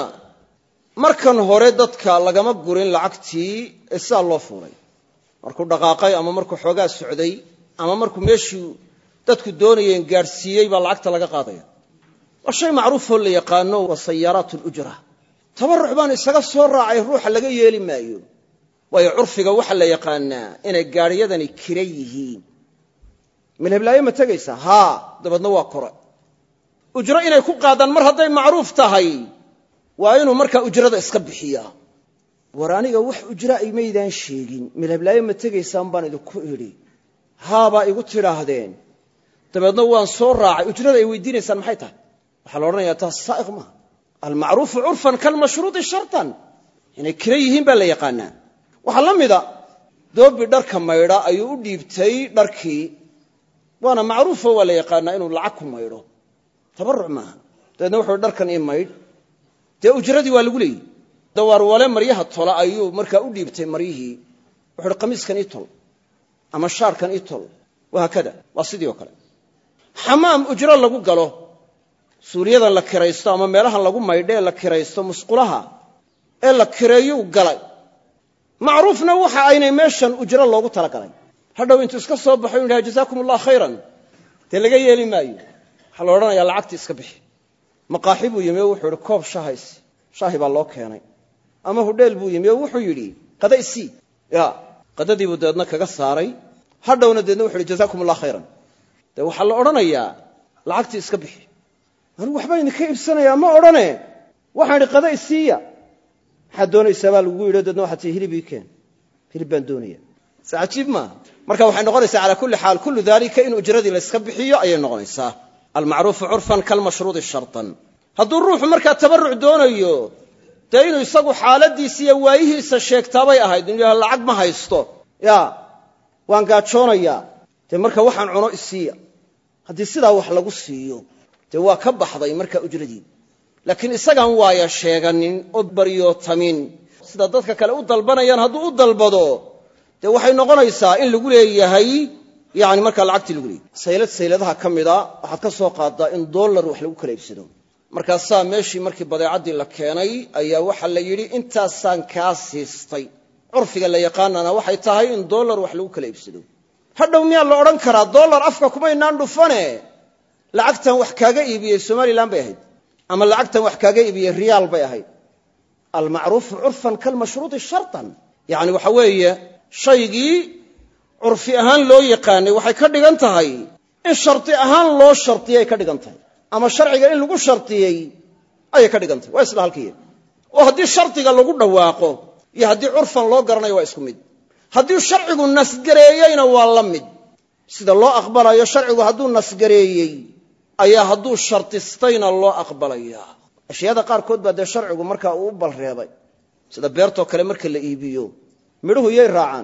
markan hore dadka lagama gurin lacagtii ee sidaa loo fuulay markuu dhaqaaqay ama markuu xoogaa socday ama markuu meeshii dadku doonayeen gaadhsiiyey baa lacagta laga qaadaya waa shay macruufoo la yaqaano waa sayaaraat alujra tabarruc baan isaga soo raacay ruuxa laga yeeli maayo waayo curfiga waxa la yaqaanaa inay gaadhiyadani kira yihiin milhablaayo ma tegaysaa haa dabeedna waa kore ujro inay ku qaadaan mar hadday macruuf tahay waa inuu markaa ujrada iska bixiyaa war aniga wax ujra ay maydaan sheegin milhablaayo ma tegaysaan baan idinku idhi haabaa igu tidhaahdeen dabeedna waan soo raacay ujrada ay weydiinaysaan maxay tahay waxaa la odhanayaa taas saa'iq maaha almacruufu curfan kalmashruuطi sharطan inay kira yihiin baa la yaqaanaa waxaa la mida doobi dharka maydha ayuu u dhiibtay dharkii waana macruufo waa la yaqaanaa inuu lacag ku maydho tabarruc maaha dabeedna wuxuu dharkan ii maydh dee ujradii waa lagu leeyihi dawaarwale maryaha tola ayuu markaa u dhiibtay maryihii wuxuu uhi qamiiskan ii tol ama shaarkan ii tol wahaakada waa sidii oo kale xamaam ujro lagu galo suuriyadan la kiraysto ama meelahan lagu maydho ee la kiraysto musqulaha ee la kireeyuu galay macruufna waxa aynay meeshan ujro loogu talagalay hadhow intuu iska soo baxo inu yidhaha jazaakum allah khayran dee laga yeeli maayo waxaa la odhanayaa lacagtii iska bixi maqaaxi buu yimi oo wuxuu yidhi koob shahays shaahi baa loo keenay ama hudheel buu yimi oo wuxuu yidhi qada isii ya qadadii buu dabeedna kaga saaray hadhowna deedna wuxu yidhi jazaakum allah khayran dee waxaa la odhanayaa lacagtii iska bixi anigu waxbaa idinka iibsanayaa ma odhane waxaan idhi qada isiiya maxaad doonaysaa baa lagu yidhi deedna waxaa tii hilib ii keen hilib baan doonaya si cajiib maaha marka waxay noqonaysaa calaa kulli xaal kullu daalika in ujradii la iska bixiyo ayay noqonaysaa almacruufu curfan kalmashruuطi sharطan hadduu ruuxu markaa tabarruc doonayo dee inuu isagu xaaladiisa iyo waayihiisa sheegtaabay ahayd inuu yaha lacag ma haysto ya waan gaajoonayaa dee marka waxaan cuno isiiya haddii sidaa wax lagu siiyo dee waa ka baxday markaa ujradii laakiin isagaan waaya sheeganin oo baryootamin sida dadka kale u dalbanayaan hadduu u dalbado dee waxay noqonaysaa in lagu leeyahay yani markaa lacagtii lagu leeyahay saylad sayladaha ka mida waxaad ka soo qaaddaa in dollar wax lagu kala iibsado markaasaa meeshii markii badeecaddii la keenay ayaa waxaa la yidhi intaasaan kaa siistay curfiga la yaqaanana waxay tahay in dollar wax lagu kala iibsado hadhow miyaa la odhan karaa dollar afka kumaynaan dhufane lacagtan wax kaaga iibiyey somalilan bay ahayd ama lacagtan wax kaaga iibiyey riyaal bay ahayd almacruufu curfan kalmashruuطi sharطan yani waxa weeye shaygii curfi ahaan loo yaqaanay waxay ka dhigan tahay in shardi ahaan loo shardiyay ka dhigan tahay ama sharciga in lagu shardiyey ayay ka dhigan tahay waa isla halkiiya oo haddii shardiga lagu dhawaaqo iyo haddii curfan loo garanayo waa isku mid haddii sharcigu nasgareeyeyna waa la mid sida loo aqbalayo sharcigu hadduu nasgareeyey ayaa hadduu shardistayna loo aqbalayaa ashyaada qaarkood baa dee sharcigu markaa uu u balreebay sida beertoo kale marka la iibiyo midhuhu yay raacaan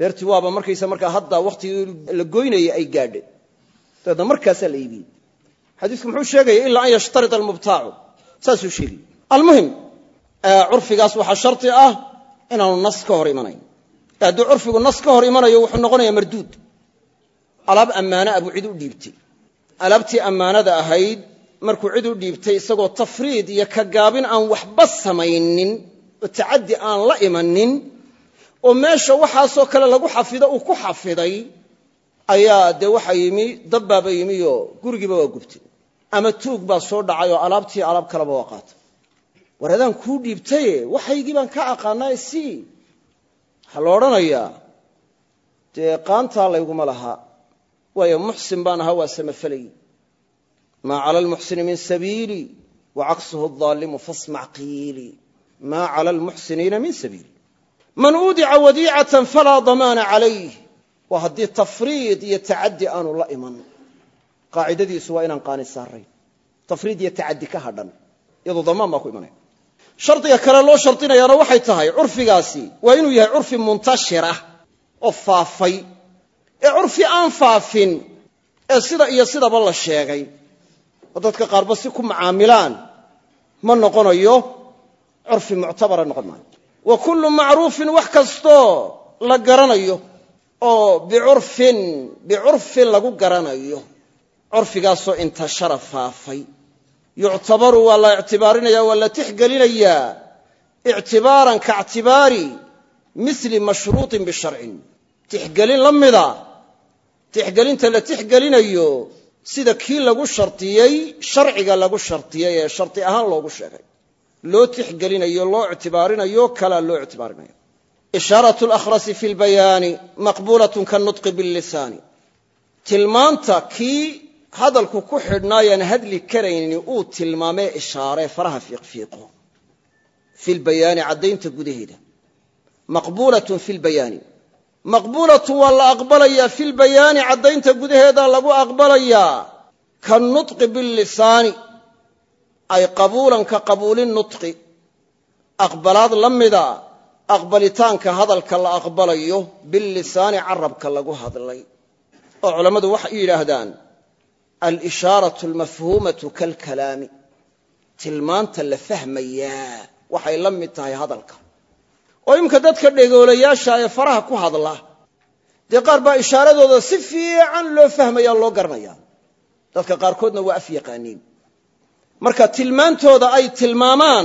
beertii waaba markaysa markaa hadda wakhtigii la goynayay ay gaadhay dabeedna markaasaa la iibiyey xadiisku muxuu sheegaya ilaa an yashtarida almubtaacu saasuu sheegay almuhim curfigaas waxaa sharti ah inaanu nas ka hor imanayn hadduu curfigu nas ka hor imanayo wuxuu noqonayaa marduud alaab ammaana abuu cid u dhiibtay alaabtii ammaanada ahayd markuu cid u dhiibtay isagoo tafriid iyo ka gaabin aan waxba samaynin oo tacaddi aan la imanin oo meesha waxaasoo kale lagu xafido uu ku xafiday ayaa dee waxaa yimi dabbaaba yimi oo gurigiiba waa gubtay ama tuug baa soo dhacay oo alaabtii alaab kaleba waa qaatay war adaan kuu dhiibtaye waxaygii baan ka aqaanaa si waxaa la odhanayaa dee qaantaa layguma lahaa waayo muxsin baan ahaa waa samafalay maa cala almuxsini min sabiili wacaksuhu adaalimu fasmac qiili maa cala almuxsiniina min sabiili man uudica wadiicatan falaa damaana calayh waa haddii tafriid iyo tacaddi aanu la iman qaacidadiisu waa inaan qaani saarayn tafriid iyo tacaddi ka hadhan iyadoo damaan baa ku imanaya shardiga kale loo shardinayaana waxay tahay curfigaasi waa inuu yahay curfi muntashirah oo faafay ee curfi aan faafin ee sida iyo sidaba la sheegay oo dadka qaarba si ku macaamilaan ma noqonayo curfi muctabara noqon maayo wa kullu macruufin wax kastoo la garanayo oo bicurfin bicurfin lagu garanayo curfigaasoo intashara faafay yuctabaru waa la ictibaarinaya waa la tixgelinayaa ictibaaran kaictibaari mili mashruuطin bisharcin tixgelin la mida tixgelinta la tixgelinayo sida kii lagu shardiyey sharciga lagu shardiyey ee shardi ahaan loogu sheegay loo tixgelinayo loo ictibaarinayo kalaa loo ictibaarinayo ishaaratu lakhrasi fi lbayaani maqbuulatun kanutqi billisaani tilmaanta kii hadalku ku xidhnaayaan hadli karayni uu tilmaamee ishaaree faraha fiiqfiiqo fi lbayaani caddaynta gudaheeda maqbuulatun fi lbayaani maqbuulatun waa la aqbalayaa fi lbayaani caddaynta gudaheeda lagu aqbalayaa kanutqi billisaani ay qabuulan ka qabuuli nutqi aqbalaad la mida aqbalitaanka hadalka la aqbalayo billisaani carabka lagu hadlay oo culammadu waxay yidhaahdaan alishaaratu almafhuumatu kalkalaami tilmaanta la fahmayaa waxay la mid tahay hadalka oo imika dadka dhegoolayaasha ee faraha ku hadla dee qaar baa ishaaradooda si fiican loo fahmaya loo garanaya dadka qaarkoodna waa af yaqaaniin marka tilmaantooda ay tilmaamaan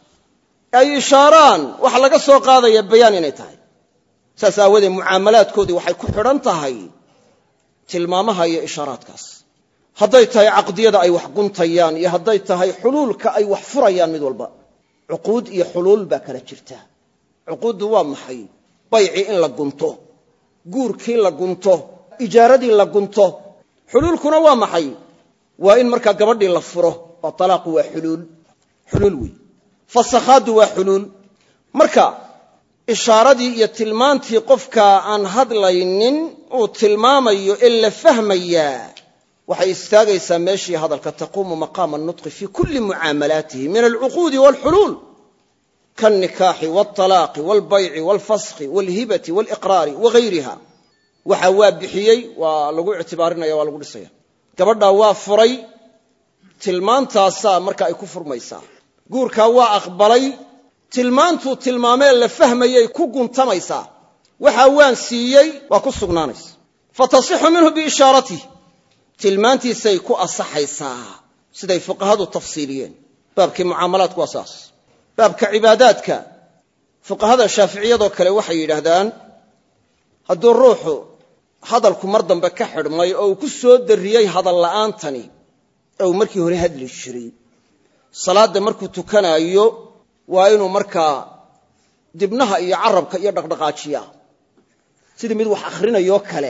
ay ishaaraan waxa laga soo qaadaya bayaan inay tahay saas aawadeed mucaamalaadkoodii waxay ku xidhan tahay tilmaamaha iyo ishaaraadkaas hadday tahay caqdiyada ay wax guntayaan iyo hadday tahay xuluulka ay wax furayaan mid walba cuquud iyo xuluul baa kala jirta cuquuddu waa maxay bayci in la gunto guurkii la gunto ijaaradii la gunto xuluulkuna waa maxay waa in markaa gabadhii la furo oo talaaqu waa xuluul xuluul wey fasakhaaddu waa xuluul marka ishaaradii iyo tilmaantii qofka aan hadlaynin uu tilmaamayo ee la fahmayaa waxay istaagaysaa meeshii hadalka taquumu maqaama nutqi fii kulli mucaamalaatihi min alcuquudi waalxuluul kaalnikaaxi waaltalaaqi waalbayci waalfaskhi waalhibati waaliqraari wagayriha waxa waa bixiyey waa lagu ictibaarinaya waa lagu dhisaya gabadhaa waa furay tilmaantaasaa marka ay ku furmaysaa guurkaa waa aqbalay tilmaantuu tilmaamee la fahmayay ku guntamaysaa waxaa waan siiyey waa ku sugnaanaysa fatasixu minhu biishaaratihi tilmaantiisay ku asaxaysaa siday fuqahadu tafsiiliyeen baabkii mucaamalaadku waa saas baabka cibaadaadka fuqahada shaaficiyadoo kale waxay yidhaahdaan hadduu ruuxu hadalku mar dambe ka xidhmay oo uu ku soo darriyey hadal la'aantani ee uu markii hore hadli jiray salaadda markuu tukanaayo waa inuu markaa dibnaha iyo carabka iyo dhaqdhaqaajiyaa sidii mid wax akhrinayoo kale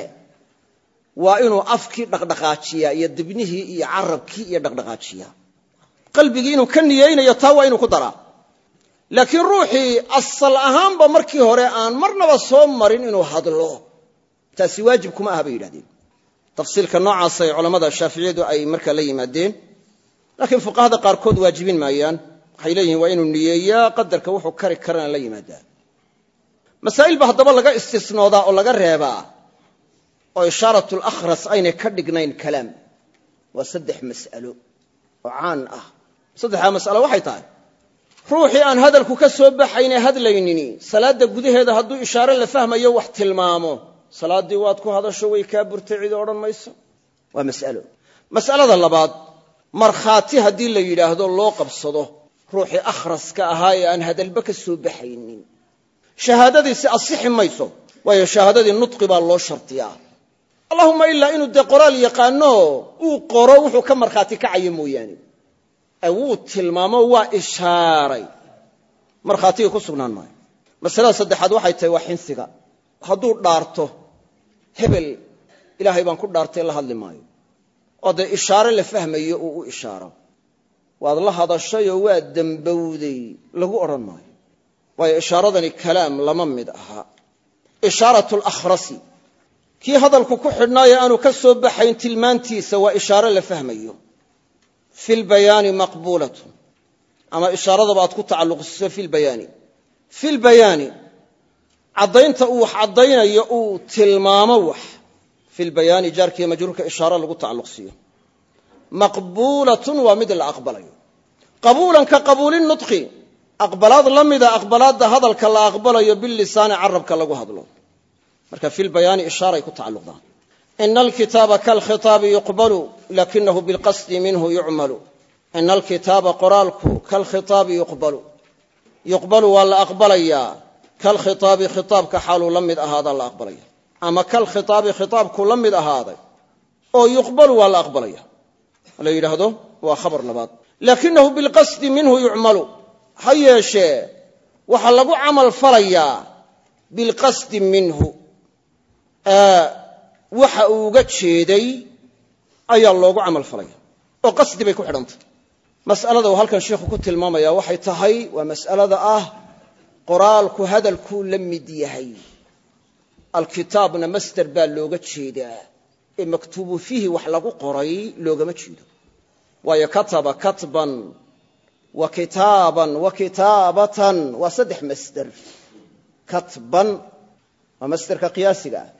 waa inuu afkii dhaqdhaqaajiyaa iyo dibnihii iyo carabkii iyo dhaqdhaqaajiyaa qalbigii inuu ka niyeynayo taa waa inuu ku daraa laakiin ruuxii asal ahaanba markii hore aan marnaba soo marin inuu hadlo taasi waajib kuma aha bay yidhahdeen tafsiilka noocaasay culammada shaaficiyadu ay markaa la yimaadeen laakiin fuqahada qaarkood waajibin maayaan waxay leeyihiin waa inuu niyeeyaa qadarka wuxuu kari karana la yimaadaa masaa'il ba haddaba laga istisnoodaa oo laga reebaa oo ishaaratul akhras aynay ka dhignayn kalaam waa saddex mas'alo oo caan ah saddexdaa mas'alo waxay tahay ruuxii aan hadalku ka soo baxaynee hadlaynini salaadda gudaheeda hadduu ishaare la fahmayo wax tilmaamo salaaddii waad ku hadasho way kaa burtay cidi odhan mayso waa mas'alo mas'alada labaad markhaati haddii la yidhaahdo loo qabsado ruuxii akhraska ahaa ee aan hadalba ka soo baxaynin shahaadadiisi asixi mayso waayo shahaadadii nudqi baa loo shartiyaa allahumma ilaa inuu dee qoraal yaqaano uu qoro wuxuu ka markhaati kacayo mooyaane ee wuu tilmaamo waa ishaaray markhaatiga ku sugnaan maayo masalada saddexaad waxay tahay waa xinsiga hadduu dhaarto hebel ilaahay baan ku dhaartay la hadli maayo oo dee ishaare la fahmayo uu u ishaaro waad la hadashayoo waa dembowday lagu odhan maayo waayo ishaaradani kalaam lama mid aha ishaaratul akhrasi kii hadalku ku xidhnaayo aanu ka soo baxayn tilmaantiisa waa ishaare la fahmayo fi lbayaani maqbuulatun ama ishaaradaba aad ku tacalluqsiso fi lbayaani fi lbayaani caddaynta uu wax caddaynayo uu tilmaamo wax fi lbayaani jaarkiiyo majruurka ishaaro lagu tacalluqsiiyo maqbuulatun waa mid la aqbalayo qabuulan ka qabuuli nutqi aqbalaad la mida aqbalaadda hadalka la aqbalayo bilisaani carabka lagu hadlo marka fi lbayaani ishaaray ku tacalluqdaan ina alkitaaba kalkhitaabi yuqbalu lakinahu bilqasdi minhu yucmalu ina alkitaaba qoraalku kalkhitaabi yuqbalu yuqbalu waa la aqbalayaa kalkhitaabi khitaabka xaaluu la mid ahaadaa la aqbalaya ama kalkhitaabi khitaabku la mid ahaaday oo yuqbalu waa la aqbalaya la yidhaahdo waa khabar labaad lakinahu bilqasdi minhu yucmalu ha yeeshee waxaa lagu camal falayaa bilqasdi minhu waxa uu uga jeeday ayaa loogu camal falaya oo qasdi bay ku xidhantay mas'alada uu halkan sheikhu ku tilmaamaya waxay tahay waa mas'alada ah qoraalku hadalkuu la mid yahay alkitaabna masder baa looga jeedaa ee maktuubu fiihi wax lagu qoray loogama jeedo waayo kataba katban wa kitaaban wa kitaabatan waa saddex masder katban waa masderka qiyaasiga ah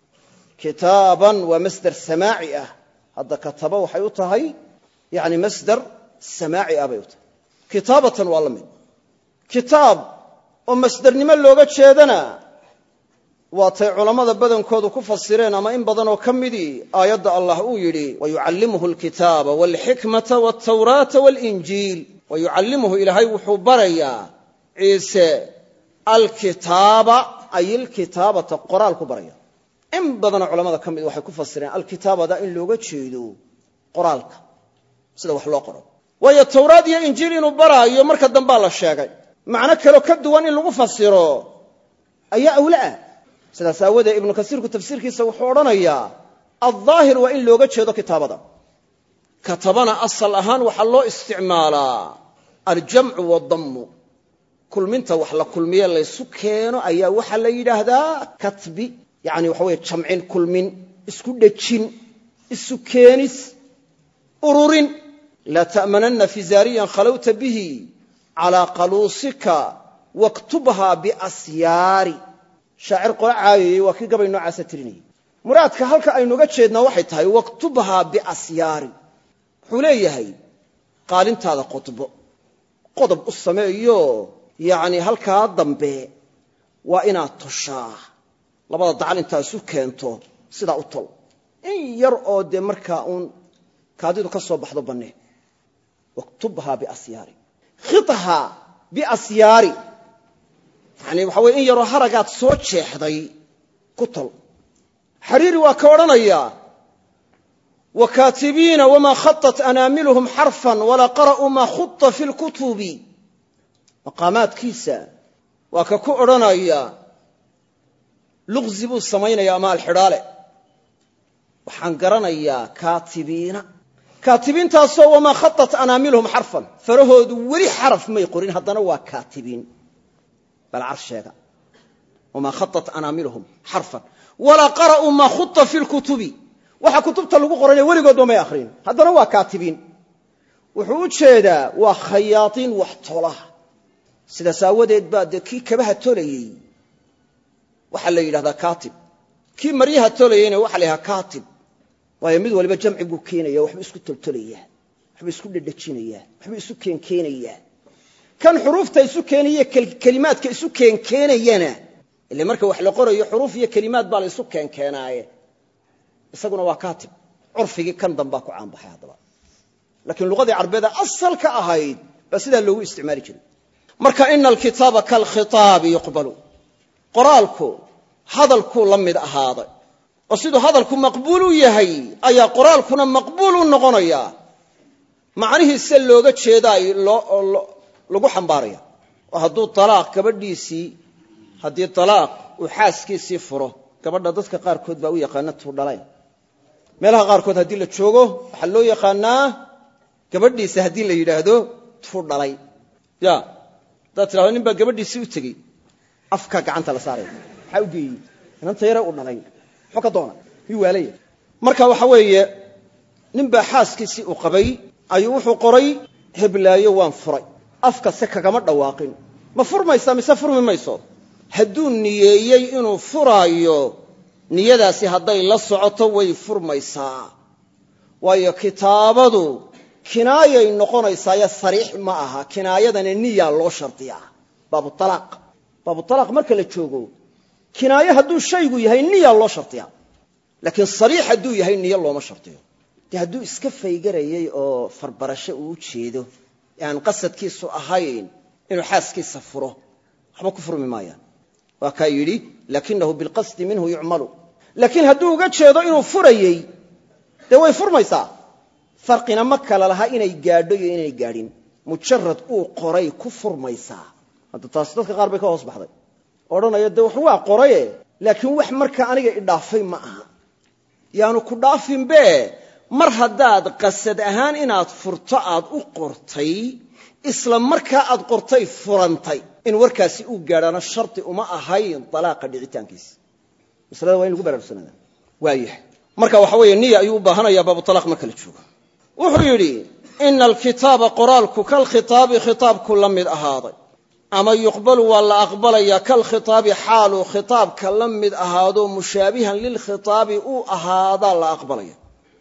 kitaaban waa masder samaaci ah hadda kataba waxay u tahay yani masder samaaci ah bay u tahay kitaabatan waa la mid kitaab oo masdernimo looga jeedana waatay culammada badankoodu ku fasireen ama in badanoo ka midii aayadda allah uu yidhi wayucallimuhu alkitaaba waalxikmata waaltawraata waalinjiil wayucallimuhu ilaahay wuxuu barayaa ciise alkitaaba ay ilkitaabata qoraal ku baraya in badanoo culamada ka mid waxay ku fasireen alkitaabada in looga jeedo qoraalka sida wax loo qoro waayo tawraad iyo injiil inuu baraayo marka dambaa la sheegay macno kaloo ka duwan in lagu fasiro ayaa awla ah sidaas aawadee ibnu kasiirku tafsiirkiisa wuxuu odhanayaa aldaahir waa in looga jeedo kitaabada katabana asal ahaan waxaa loo isticmaalaa aljamcu waadammu kulminta wax la kulmiye laysu keeno ayaa waxaa la yidhaahdaa katbi yani waxa weye jamcin kulmin isku dhejin isu keenis ururin laa ta'mananna fizaariyan khalawta bihi calaa qaluusika waktubha biasyaari shaacir qola caayayey waa kii gabay noocaasa tirinayay muraadka halka aynuga jeednaa waxay tahay waktubha biasyaari wuxuu leeyahay qaalintaada qodbo qodob u sameeyo yani halkaa dambe waa inaad toshaa labada dacal intaa isu keento sidaa u tol in yar oo dee markaa uun kaadidu ka soo baxdo bannee waktubha biasyaari khitha biasyaari yani waxa weye in yaroo haragaad soo jeexday ku tol xariiri waa ka odhanaya wakaatibiina wamaa khaطat anaamiluhum xarfan walaa qara'uu maa khuطa fi lkutubi maqaamaadkiisa waa ka ku odhanaya luqsi buu samaynaya ama alxidhaale waxaan garanayaa kaatibiina kaatibiintaasoo wamaa khaطat anaamiluhum xarfan farahoodu weli xaraf may qorin haddana waa kaatibiin bal car sheega wamaa khaطat anaamiluhum xarfan walaa qara'uu maa khuطa fi lkutubi waxa kutubta lagu qoranaya weligoodba may akhrin haddana waa kaatibiin wuxuu u jeedaa waa khayaaطiin wax tola sidaas aawadeed baa dee kii kabaha tolayey waxa la yiraahdaa kaatib kii maryaha tolayayna waxa la yiraahdaa kaatib waayo mid waliba jamci buu keenaya waxba isku toltolaya waxba isku dhadhajinaya waxba isu keen keenaya kan xuruufta isu keenaya kalimaadka isu keen keenayana ilaa marka wax la qorayo xuruuf iyo kalimaad baa la isu keen keenaaye isaguna waa kaatib urfigi kan damba ku caan baxay hadaba laakiin luqadii carbeeda asalka ahayd baa sida loogu isticmaali jiray marka inal kitaaba kal khitab yuqbalu qoraalku hadalku lamid ahaada oo sidoo hadalku maqbuul u yahay ayaa qoraalkuna maqbuul u noqonaya macnihiisa looga jeeday lagu xambaaraya oo haduu talaaq gabadhiisi hadii talaaq uu xaaskiisi furo gabadha dadka qaar kood baa u yaqaan tuu dhalay meelaha qaar kood hadii la joogo waxa loo yaqaanaa gabadhiisa hadii la yiraahdo tuu dhalay ya dad tiraahdo nin baa gabadhiisi u tagay afka gacanta la saaray waxa u geeyay inanta yara u dhalay wuxuu ka doona ii waalay marka waxa weeye nin baa xaaskiisi u qabay ayuu wuxuu qoray heblaayo waan furay afka se kagama dhawaaqin ma furmaysa mise furmi mayso hadduu niyeeyay inuu furaayo niyadaasi hadday la socoto way furmaysaa waayo kitaabadu kinaayay noqonaysaa ya sariix ma aha kinaayadana niya loo shartiyaa baabu talaaq baabu talaaq marka la joogo kinaayo hadduu shaygu yahay niya loo shartiyaa laakiin sariix hadduu yahay niya looma shartiyo de hadduu iska faygarayay oo farbarasho uu jeedo aan qasadkiisu ahayn inuu xaaskiisa furo waxba ku furmi maayaan waa ka yiri laakinahu bil qasd minhu yu'malu laakiin hadduu uga jeedo inuu furayay de way furmaysaa farqina ma kala laha inay gaadho iyo inay gaadhin mujarrad uu qoray ku furmaysaa hadda taas dadka qaar bay ka hoos baxday oranaya de wax waa qoraye laakiin wax marka aniga idhaafay ma aha yaanu ku dhaafin be mar hadaad qasad ahaan inaad furto aad u qortay isla marka aad qortay furantay in warkaasi uu gaarana sharti uma ahayn talaaqa dhicitaankiisa misalada waa in lagu baraarsanaa waayahay marka waxa weeye niya ayuu u baahanaya baabu talaaq marka la joogo wuxuu yiri inal kitaaba qoraalku kal khitaabi khitaabku lamid ahaaday ama yuqbalu wala aqbalaya kal khitaabi xaalu khitaabka lamid ahaado mushaabihan lil khitaabi uu ahaada la aqbalaya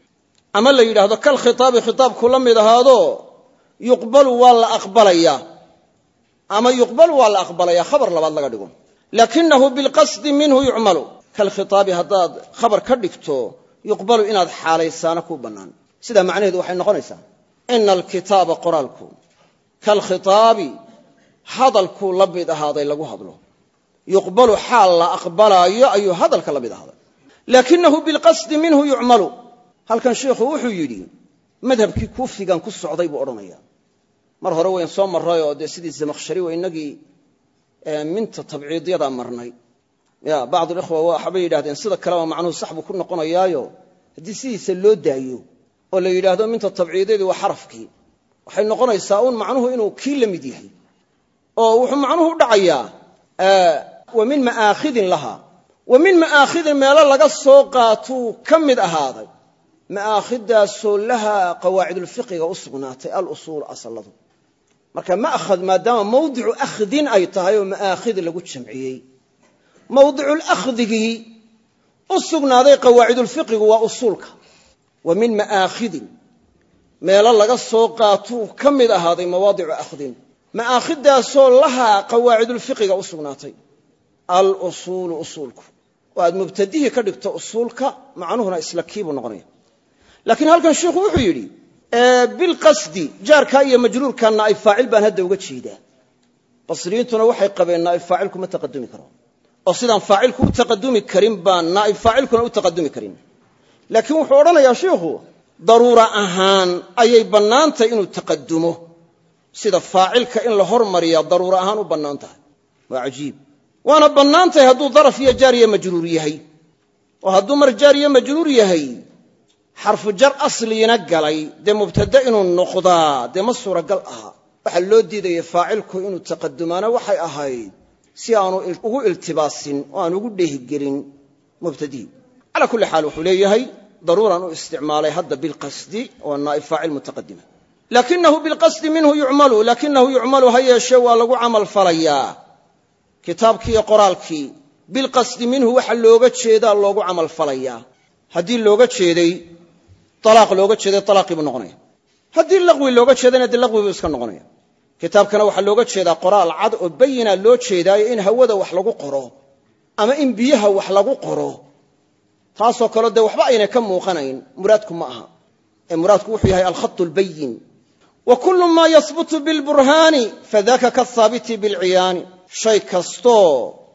ama la yiraahdo kal khitaabi khitaabku lamid ahaado yuqbalu wala aqbalaya ama yuqbalu wala aqbalaya khabar labaad laga dhigo laakinahu bil qasd minhu yu'malu kal khitaabi hadad khabar ka dhigto yuqbalu inaad xaalaysaana ku banaan sida macnaheedu waxay noqonaysaa inal kitaaba qoraalku kal khitaabi hadalku lamid ahaaday lagu hadlo yuqbalu xaal la aqbalayo ayu hadalka lamid ahaaday laakinahu bil qasd minhu yu'malu halkan sheekhu wuxuu yiri madhabkii kuufigan ku socday buu oranaya mar hore way soo maray oo sidii Zamakhshari way inagii minta tabciidiyada marnay ya baad ikhwa waxa bay yiraahdeen sida kale macnuhu saxbu ku noqonayaayo hadii sidiisa loo daayo oo la yiraahdo minta tabciidiyada waa xarafkii waxay noqonaysaa un macnuhu inuu kii la mid yahay oo wuxuu macnuhu dhacayaa wa min ma'aakhidin laha wa min ma'aakhidin meela laga soo qaato kamid ahaaday ma'aakhidaasoo laha qawaa'idul fiqhiga usugnaatay al usul asaladu marka ma'akhad maadaama mawdicu akhdin ay tahay oo ma'aakhid lagu jamciyay mawdicul akhdigi usugnaaday qawaa'idul fiqhiga waa usulka wa min ma'aakhidin meela laga soo qaato kamid ahaaday mawaadicu akhdin ma'aakhidaasoo laha qawaa'idul fiqhiga usugnaatay al usul usulku waa mubtadihi ka dhigto usulka macnuhuna isla kiibu noqonaya laakiin halkan sheekhu wuxuu yiri ee bil qasdi jaarka iyo majruurkana ay faacil baan hadda uga jeedaa basriintuna waxay qabeen naa'ib faacilku ma taqadumi karo oo sidaan faacilku u taqadumi karin baan naa'ib faacilkuna u taqadumi karin laakiin wuxuu oranayaa sheekhu daruura ahaan ayay banaantay inuu taqadumo sida faacilka in la hormariyo daruura ahaan u banaantahay waa ajiib waana banaantay hadduu daraf iyo jaariye majruur yahay oo hadduu mar jaariye majruur yahay xarfu jar aslina galay de mubtada inuu noqdaa de ma suuragal aha waxa loo diiday faacilku inuu taqadumaana waxay ahayd si aanu ugu iltibaasin oo aan ugu dheehgelin mubtadi ala kulli xaal wuxuu leeyahay daruuran u isticmaalay hadda bil qasdi oo naa'ib faacil mutaqaddima laakinahu bil qasdi minhu yu'malu laakinahu yu'malu hayasha wa lagu amal falaya kitaabkii qoraalkii bilqasdi minhu waxa looga jeedaa loogu camal falayaa haddii looga jeeday talaaq looga jeeday talaaqii buu noqonaya haddii laqwi looga jeedana dee laqwi buu iska noqonaya kitaabkana waxaa looga jeedaa qoraal cad oo bayina loo jeedaayo in hawada wax lagu qoro ama in biyaha wax lagu qoro taasoo kale dee waxba aynay ka muuqanayn muraadku ma aha ee muraadku wuxuu yahay alkhatu albayin wa kullu maa yahbutu bilburhaani fadaka kahaabiti bilciyaani shay kastoo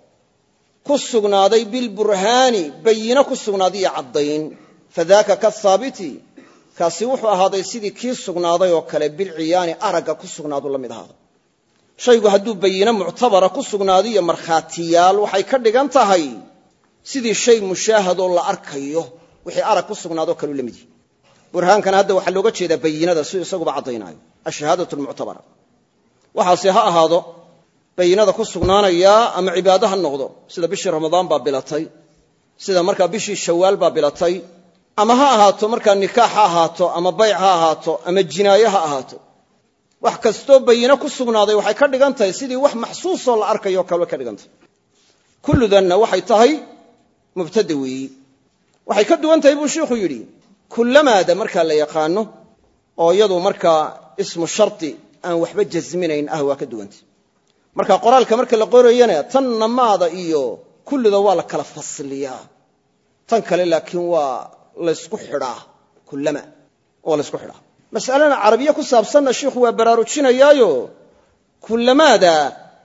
ku sugnaaday bilburhaani bayino ku sugnaaday iyo caddayn fadaka kahaabiti kaasi wuxuu ahaaday sidii kii sugnaaday oo kale bilciyaani aragga ku sugnaadu la mid ahaado shaygu hadduu bayino muctabara ku sugnaado iyo markhaatiyaal waxay ka dhigan tahay sidii shay mushaahadoo la arkayo wixii arag ku sugnaadoo kaleu la mid yahay burhaankana hadda waxaa looga jeedaa bayinada si isaguba caddaynaayo ashahaadatu lmuctabara waxaase ha ahaado bayinada ku sugnaanayaa ama cibaado ha noqdo sida bishii ramadaan baa bilatay sida markaa bishii shawaal baa bilatay ama ha ahaato markaa nikaax ha ahaato ama bayc ha ahaato ama jinaaye ha ahaato wax kastoo bayino ku sugnaaday waxay ka dhigan tahay sidii wax maxsuusoo la arkayo kale ka dhigan tahay kulludanna waxay tahay mubtada weeyi waxay ka duwan tahay buu sheikhu yidhi kullamaada markaa la yaqaano oo iyadu markaa ismu shardi aan waxba jasminayn ah waa ka duwantay marka qoraalka marka la qorayana tan namaada iyo kulluda waa la kala fasliyaa tan kale laakiin waa la isku xidhaa kullama oo la isku xidhaa mas'alana carabiya ku saabsanna sheikhu waa baraarujinayaayo kullamaada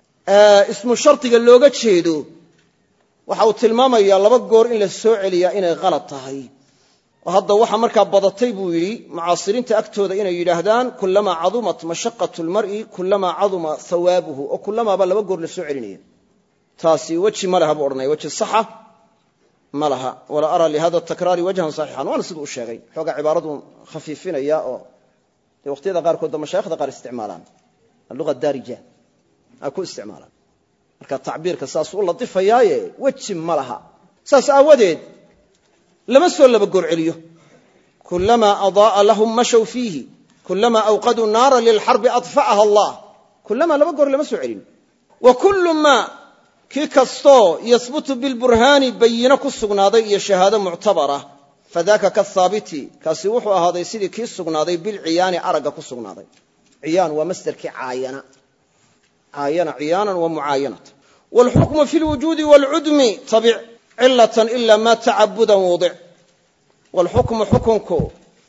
ismu shardiga looga jeedo waxa uu tilmaamayaa laba goor in la soo celiyaa inay qalad tahay oo hadda waxa markaa badatay buu yidhi mucaasiriinta agtooda inay yidhaahdaan kullamaa cadumat mashaqatu lmar'i kullamaa caduma hawaabuhu oo kullamaaba laba goor la soo celinaya taasi weji ma laha buu odhanaya weji saxa ma laha walaa araa lihada takraari wajhan saxiixan waana siduu u sheegay xoogaa cibaaradu khafiifinaya oo dee waqtiyada qaarkood da mashaaikhda qaar isticmaalaan alluga daarija ay ku isticmaalaan marka tacbiirka saas u latifayaaye weji ma laha saas aawadeed lama soo laba goor celiyo kullamaa adaaa lahum mashaw fiihi kullamaa awqaduu naara lilxarbi adfa'aha allah kullamaa laba goor lama soo celin wa kullu maa kii kastoo yahbutu bilburhaani bayino ku sugnaaday iyo shahaado muctabara fadaka kahaabiti kaasi wuxuu ahaaday sidii kii sugnaaday bilciyaani aragga ku sugnaaday ciyaan waa masderkii caayana caayana ciyaanan wa mucaayanatan waalxukmu fi lwujuudi waalcudmi tabic cilatan ila ma tacabudan wudic waalxukmu xukunku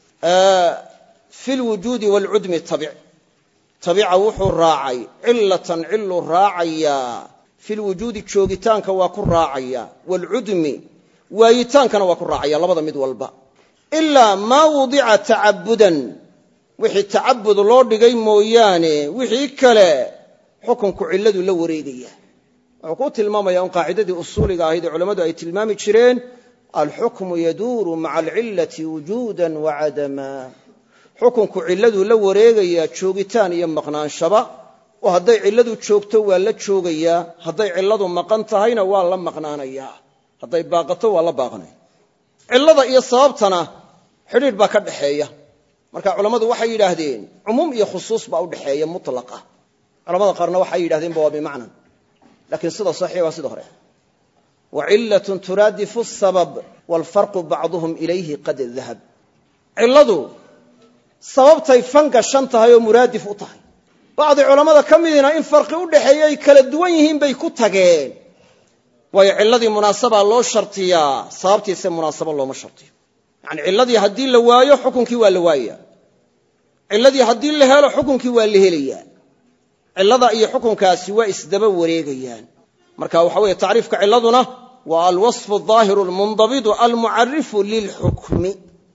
fi lwujuudi waalcudmi tabic tabica wuxuu raacay cilatan ciluu raacayaa fi lwujuudi joogitaanka waa ku raacaya waalcudmi waayitaankana waa ku raacaya labada mid walba ilaa maa wudica tacabudan wixii tacabud loo dhigay mooyaane wixii kale xukunku cilladu la wareegaya wuxuu ku tilmaamaya un qaacidadii usuuliga ahayd ee culammadu ay tilmaami jireen alxukmu yaduuru maca alcillati wujuudan wacadama xukunku cilladuu la wareegayaa joogitaan iyo maqnaanshaba oo hadday cilladu joogto waa la joogayaa hadday cilladu maqan tahayna waa la maqnaanayaa hadday baaqato waa la baaqanaya cillada iyo sababtana xidhiidh baa ka dhaxeeya marka culammadu waxay yidhaahdeen cumuum iyo khusuus baa u dhaxeeya mutlaqa culamada qaarna waxay yidhahdeenba waa bimacnan laakiin sida saxiix waa sida hore wa cillatun turaadifu asabab waalfarqu bacduhum ilayhi qad dahab cilladu sababtay fan gashan tahay oo muraadif u tahay bacdi culammada ka midina in farqi u dhaxeeya ay kala duwan yihiin bay ku tageen waayo cilladii munaasabaa loo shartiyaa sababtiise munaasabo looma shartiyo yacani cilladii haddii la waayo xukunkii waa la waayaya cilladii haddii la helo xukunkii waa la helayaa cillada iyo xukunkaasi waa isdaba wareegayaan marka waxa weeye tacriifka cilladuna waa alwasfu adaahiru almundabidu almucarifu lilxukmi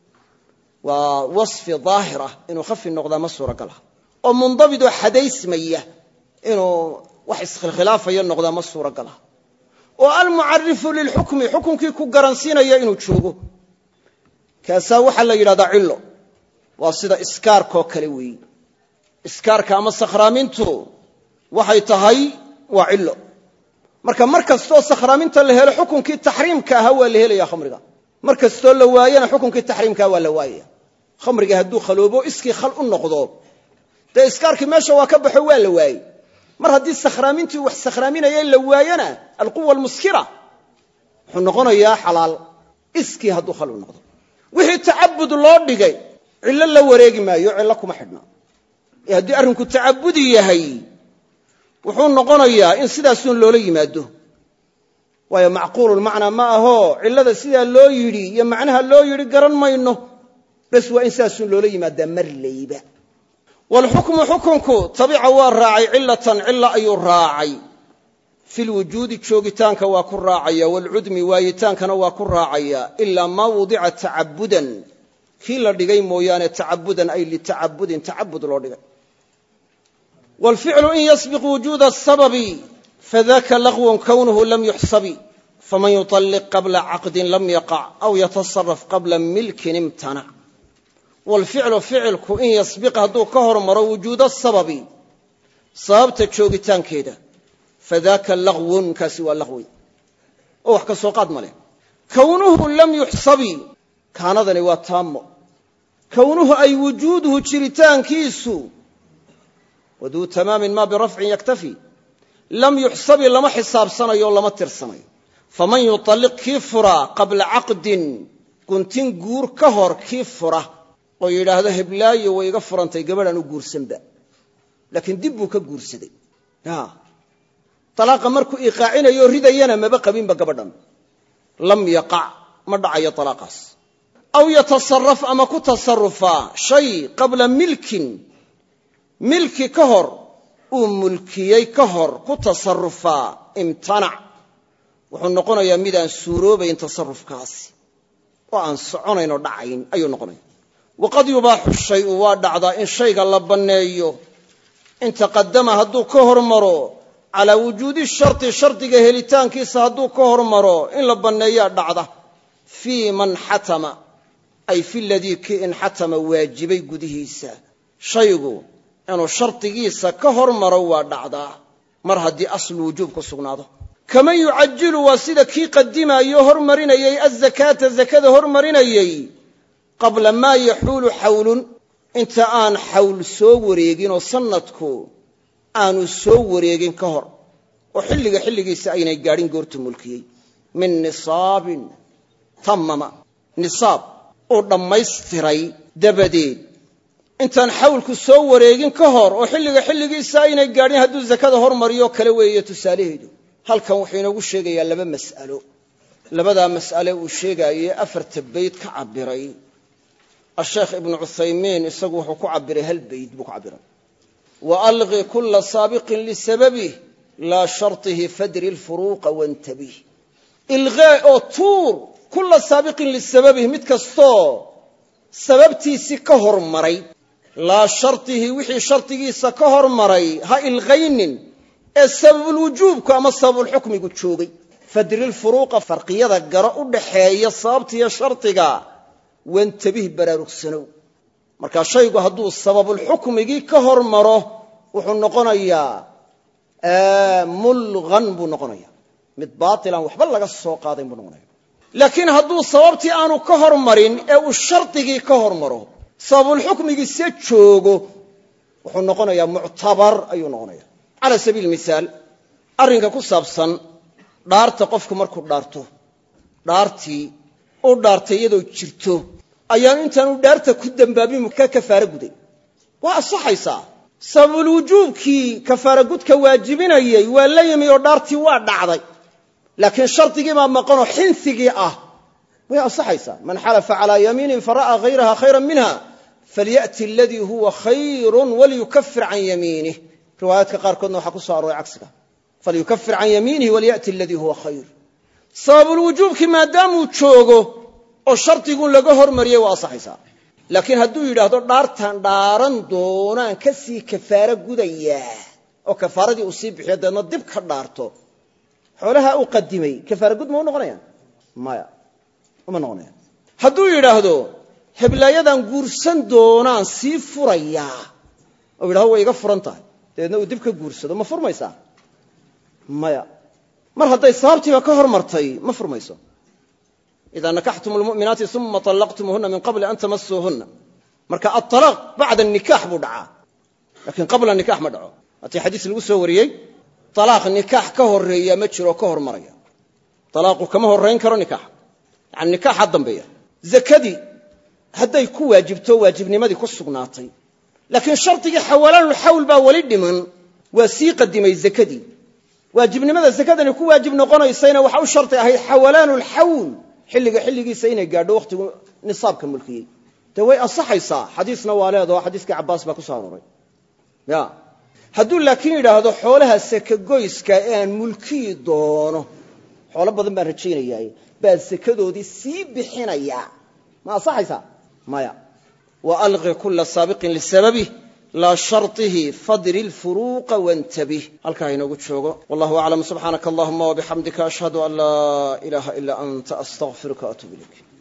waa wasfi daahirah inuu khafi noqdaa ma suuragal ah oo mundabidoo xadaysmaya inuu wax iskhilkhilaafaya noqdaa ma suuragal ah oo almucarifu lilxukmi xukunkii ku garansiinaya inuu joogo kaasaa waxaa la yidhahdaa cillo waa sida iskaarkoo kale weeyi iskaarka ama sakhraamintu waxay tahay waa cillo marka mar kastoo sakhraaminta la helo xukunkii taxriimka ahaa waa la helaya khamriga mar kastoo la waayana xukunkii taxriimkaa waa la waayaya khamriga hadduu khaloobo iskii khal u noqdo dee iskaarkii meesha waa ka baxo waa la waayey mar haddii sakhraamintii wax sakhraaminaya la waayana alquwa almuskira wuxuu noqonayaa xalaal iskii hadduu khal u noqdo wixii tacabud loo dhigay cillo la wareegi maayo cillo kuma xidhna ee haddii arrinku tacabudi yahay wuxuu noqonayaa in sidaasuun loola yimaado waayo macquululmacnaa ma aho cillada sidaa loo yidhi iyo macnaha loo yidhi garan mayno bas waa in sidaasuun loola yimaadaa marlayba waalxukmu xukunku tabica waa raacay cillatan cilla ayuu raacay fi lwujuudi joogitaanka waa ku raacaya waalcudmi waayitaankana waa ku raacaya ilaa maa wudica tacabudan kii la dhigay mooyaane tacabudan ay litacabudin tacabud loo dhigay waalficlu in yasbiq wujuuda asababi fadaka lagwun kownuhu lam yuxsabi faman yuطalliq qabla caqdin lam yaqac aw yatasaraf qabla milkin imtanac waalficlu ficilku in yasbiq hadduu ka hormaro wujuuda asababi sababta joogitaankeeda fadaka lagwun kaasi waa lagwi oo wax ka soo qaad ma leh kownuhu lam yuxsabi kaanadani waa taamo kownuhu ay wujuuduhu jiritaankiisu waduu tamaamin ma birafcin yaktafi lam yuxsabi lama xisaabsanayo lama tirsanayo faman yuطalliq kii fura qabla caqdin guntin guur ka hor kii fura oo yidhaahdo heblaayo way iga furantay gabadhaan u guursanba laakiin dib buu ka guursaday talaaqa markuu iqaacinayo ridayana maba qabinba gabadhan lam yaqac ma dhacayo talaaqaas aw yatasaraf ama ku tasarufaa shay qabla milkin milki ka hor uu mulkiyey ka hor ku tasarufaa imtanac wuxuu noqonayaa midaan suuroobayn tasarufkaasi oo aan soconaynoo dhacayn ayuu noqonaya waqad yubaaxu shayu waa dhacdaa in shayga la banneeyo in taqadama hadduu ka hormaro calaa wujuudi sharti shardiga helitaankiisa hadduu ka hormaro in la banneeyaa dhacda fii man xatama ay fi ladii kii inxatama waajibay gudihiisa shaygu inuu shardigiisa ka hormaro waa dhacdaa mar haddii aslu wujuub ku sugnaado kaman yucajilu waa sida kii qadimayo hormarinayey azakaata zakada hormarinayey qabla maa yaxuulu xawlun inta aan xawl soo wareegin oo sanadku aanu soo wareegin ka hor oo xilliga xilligiisa aynay gaadhin goortu mulkiyey min nisaabin tammama nisaab oo dhammaystiray dabadeed intaan xawlku soo wareegin ka hor oo xilliga xilligiisa aynay gaadhin hadduu zakada hormariyo kale weeye tusaalaheedu halkan wuxuu inoogu sheegayaa laba mas'alo labadaa mas'ale uu sheegaayey afarta bayd ka cabbiray asheekh ibnu cuthaymiin isagu wuxuu ku cabbiray hal bayd buu ku cabbiray waalqi kula saabiqin lisababih laa shartihi fadri lfuruuqa wantabih ilqaa oo tuur kula saabiqin lisababih mid kastoo sababtiisii ka hormaray laa shartihi wixii shardigiisa ka hormaray ha ilqaynin ee sababulwujuubku ama sababulxukmigu joogay fadri lfuruuqa farqiyada garo u dhaxeeya sababtiiyo shardiga wantabih baraarugsanow markaa shaygu hadduu sababulxukmigii ka hormaro wuxuu noqonayaa mulqan buu noqonaya mid baatilan waxba laga soo qaadayn buu noqonaya laakiin hadduu sababtii aanu ka hormarin ee uu shardigii ka hormaro sababulxukmigii se joogo wuxuu noqonayaa muctabar ayuu noqonaya cala sabiili mihaal arrinka ku saabsan dhaarta qofku markuu dhaarto dhaartii u dhaartay iyadoo jirto ayaanu intaanu dhaarta ku dambaabin ka kafaara guday waa asaxaysaa sababulwujuubkii kafaara gudka waajibinayey waa la yimi oo dhaartii waa dhacday laakiin shardigii baa maqanoo xinsigii ah way asaxaysaa man xalafa calaa yamiinin fara'aa hayraha khayran minha falya'ti aladii huwa khayrun waliyukafir can yamiinih riwaayaadka qaarkoodna waxaa ku soo arooray cagsiga falyukafir can yamiinihi walya'ti aladii huwa khayr sababulwujuubkii maadaamuu joogo oo shardigun laga hormariyey waa asaxaysaa laakiin hadduu yidhaahdo dhaartan dhaaran doonaan ka sii kafaaro gudayaa oo kafaaradii uu sii bixiyo deedna dib ka dhaarto xoolaha uu qadimay kafaara gud ma u noqonayaan maya uma noqonayaan hadduu yidhaahdo heblaayadan guursan doonaan sii furayaa oo yidhahdo way iga furan tahay dabeedna uu dib ka guursado ma furmaysaa maya mar hadday sababtiiba ka hormartay ma furmayso idaa nakaxtum lmu'minaati uma طallaqtumuhuna min qabli an tamasuuhuna marka aalaaq bacda nikaax buu dhacaa laakiin qabla nikaax ma dhaco hatii xadiis lagu soo wariyey alaaq nikaax ka horeeya ma jiro ka hormaraya talaaqu kama horrayn karo nikaaxa yani nikaaxa dambeeya zakadii hadday ku waajibto waajibnimadii ku sugnaatay laakiin shardigii xawalaanul xawl baa weli dhiman waa sii qadimay zakadii waajibnimada zakadani ku waajib noqonaysayna waxa u sharti ahayd xawalaanul xawl xilliga xilligiisa inay gaadho waqtigu nisaabka mulkiyey dee way ansaxaysaa xadiisna waa leedaho xadiiskii cabbaas baa ku soo arooray ya hadduu laakiin yidhaahdo xoolaha sakagoyska ee aan mulkiyi doono xoolo badan baan rajaynayaa baa sakadoodii sii bixinaya ma ansaxaysaa maya wa alqi kulla saabiqin lisababih laa shartihi fadri lfuruuqa wantabih halkaa inoogu joogo wallahu aclam subxaanaka allahuma wabixamdika ashhadu an laa ilaaha ilaa anta astaqfiruka waatuubu ilayk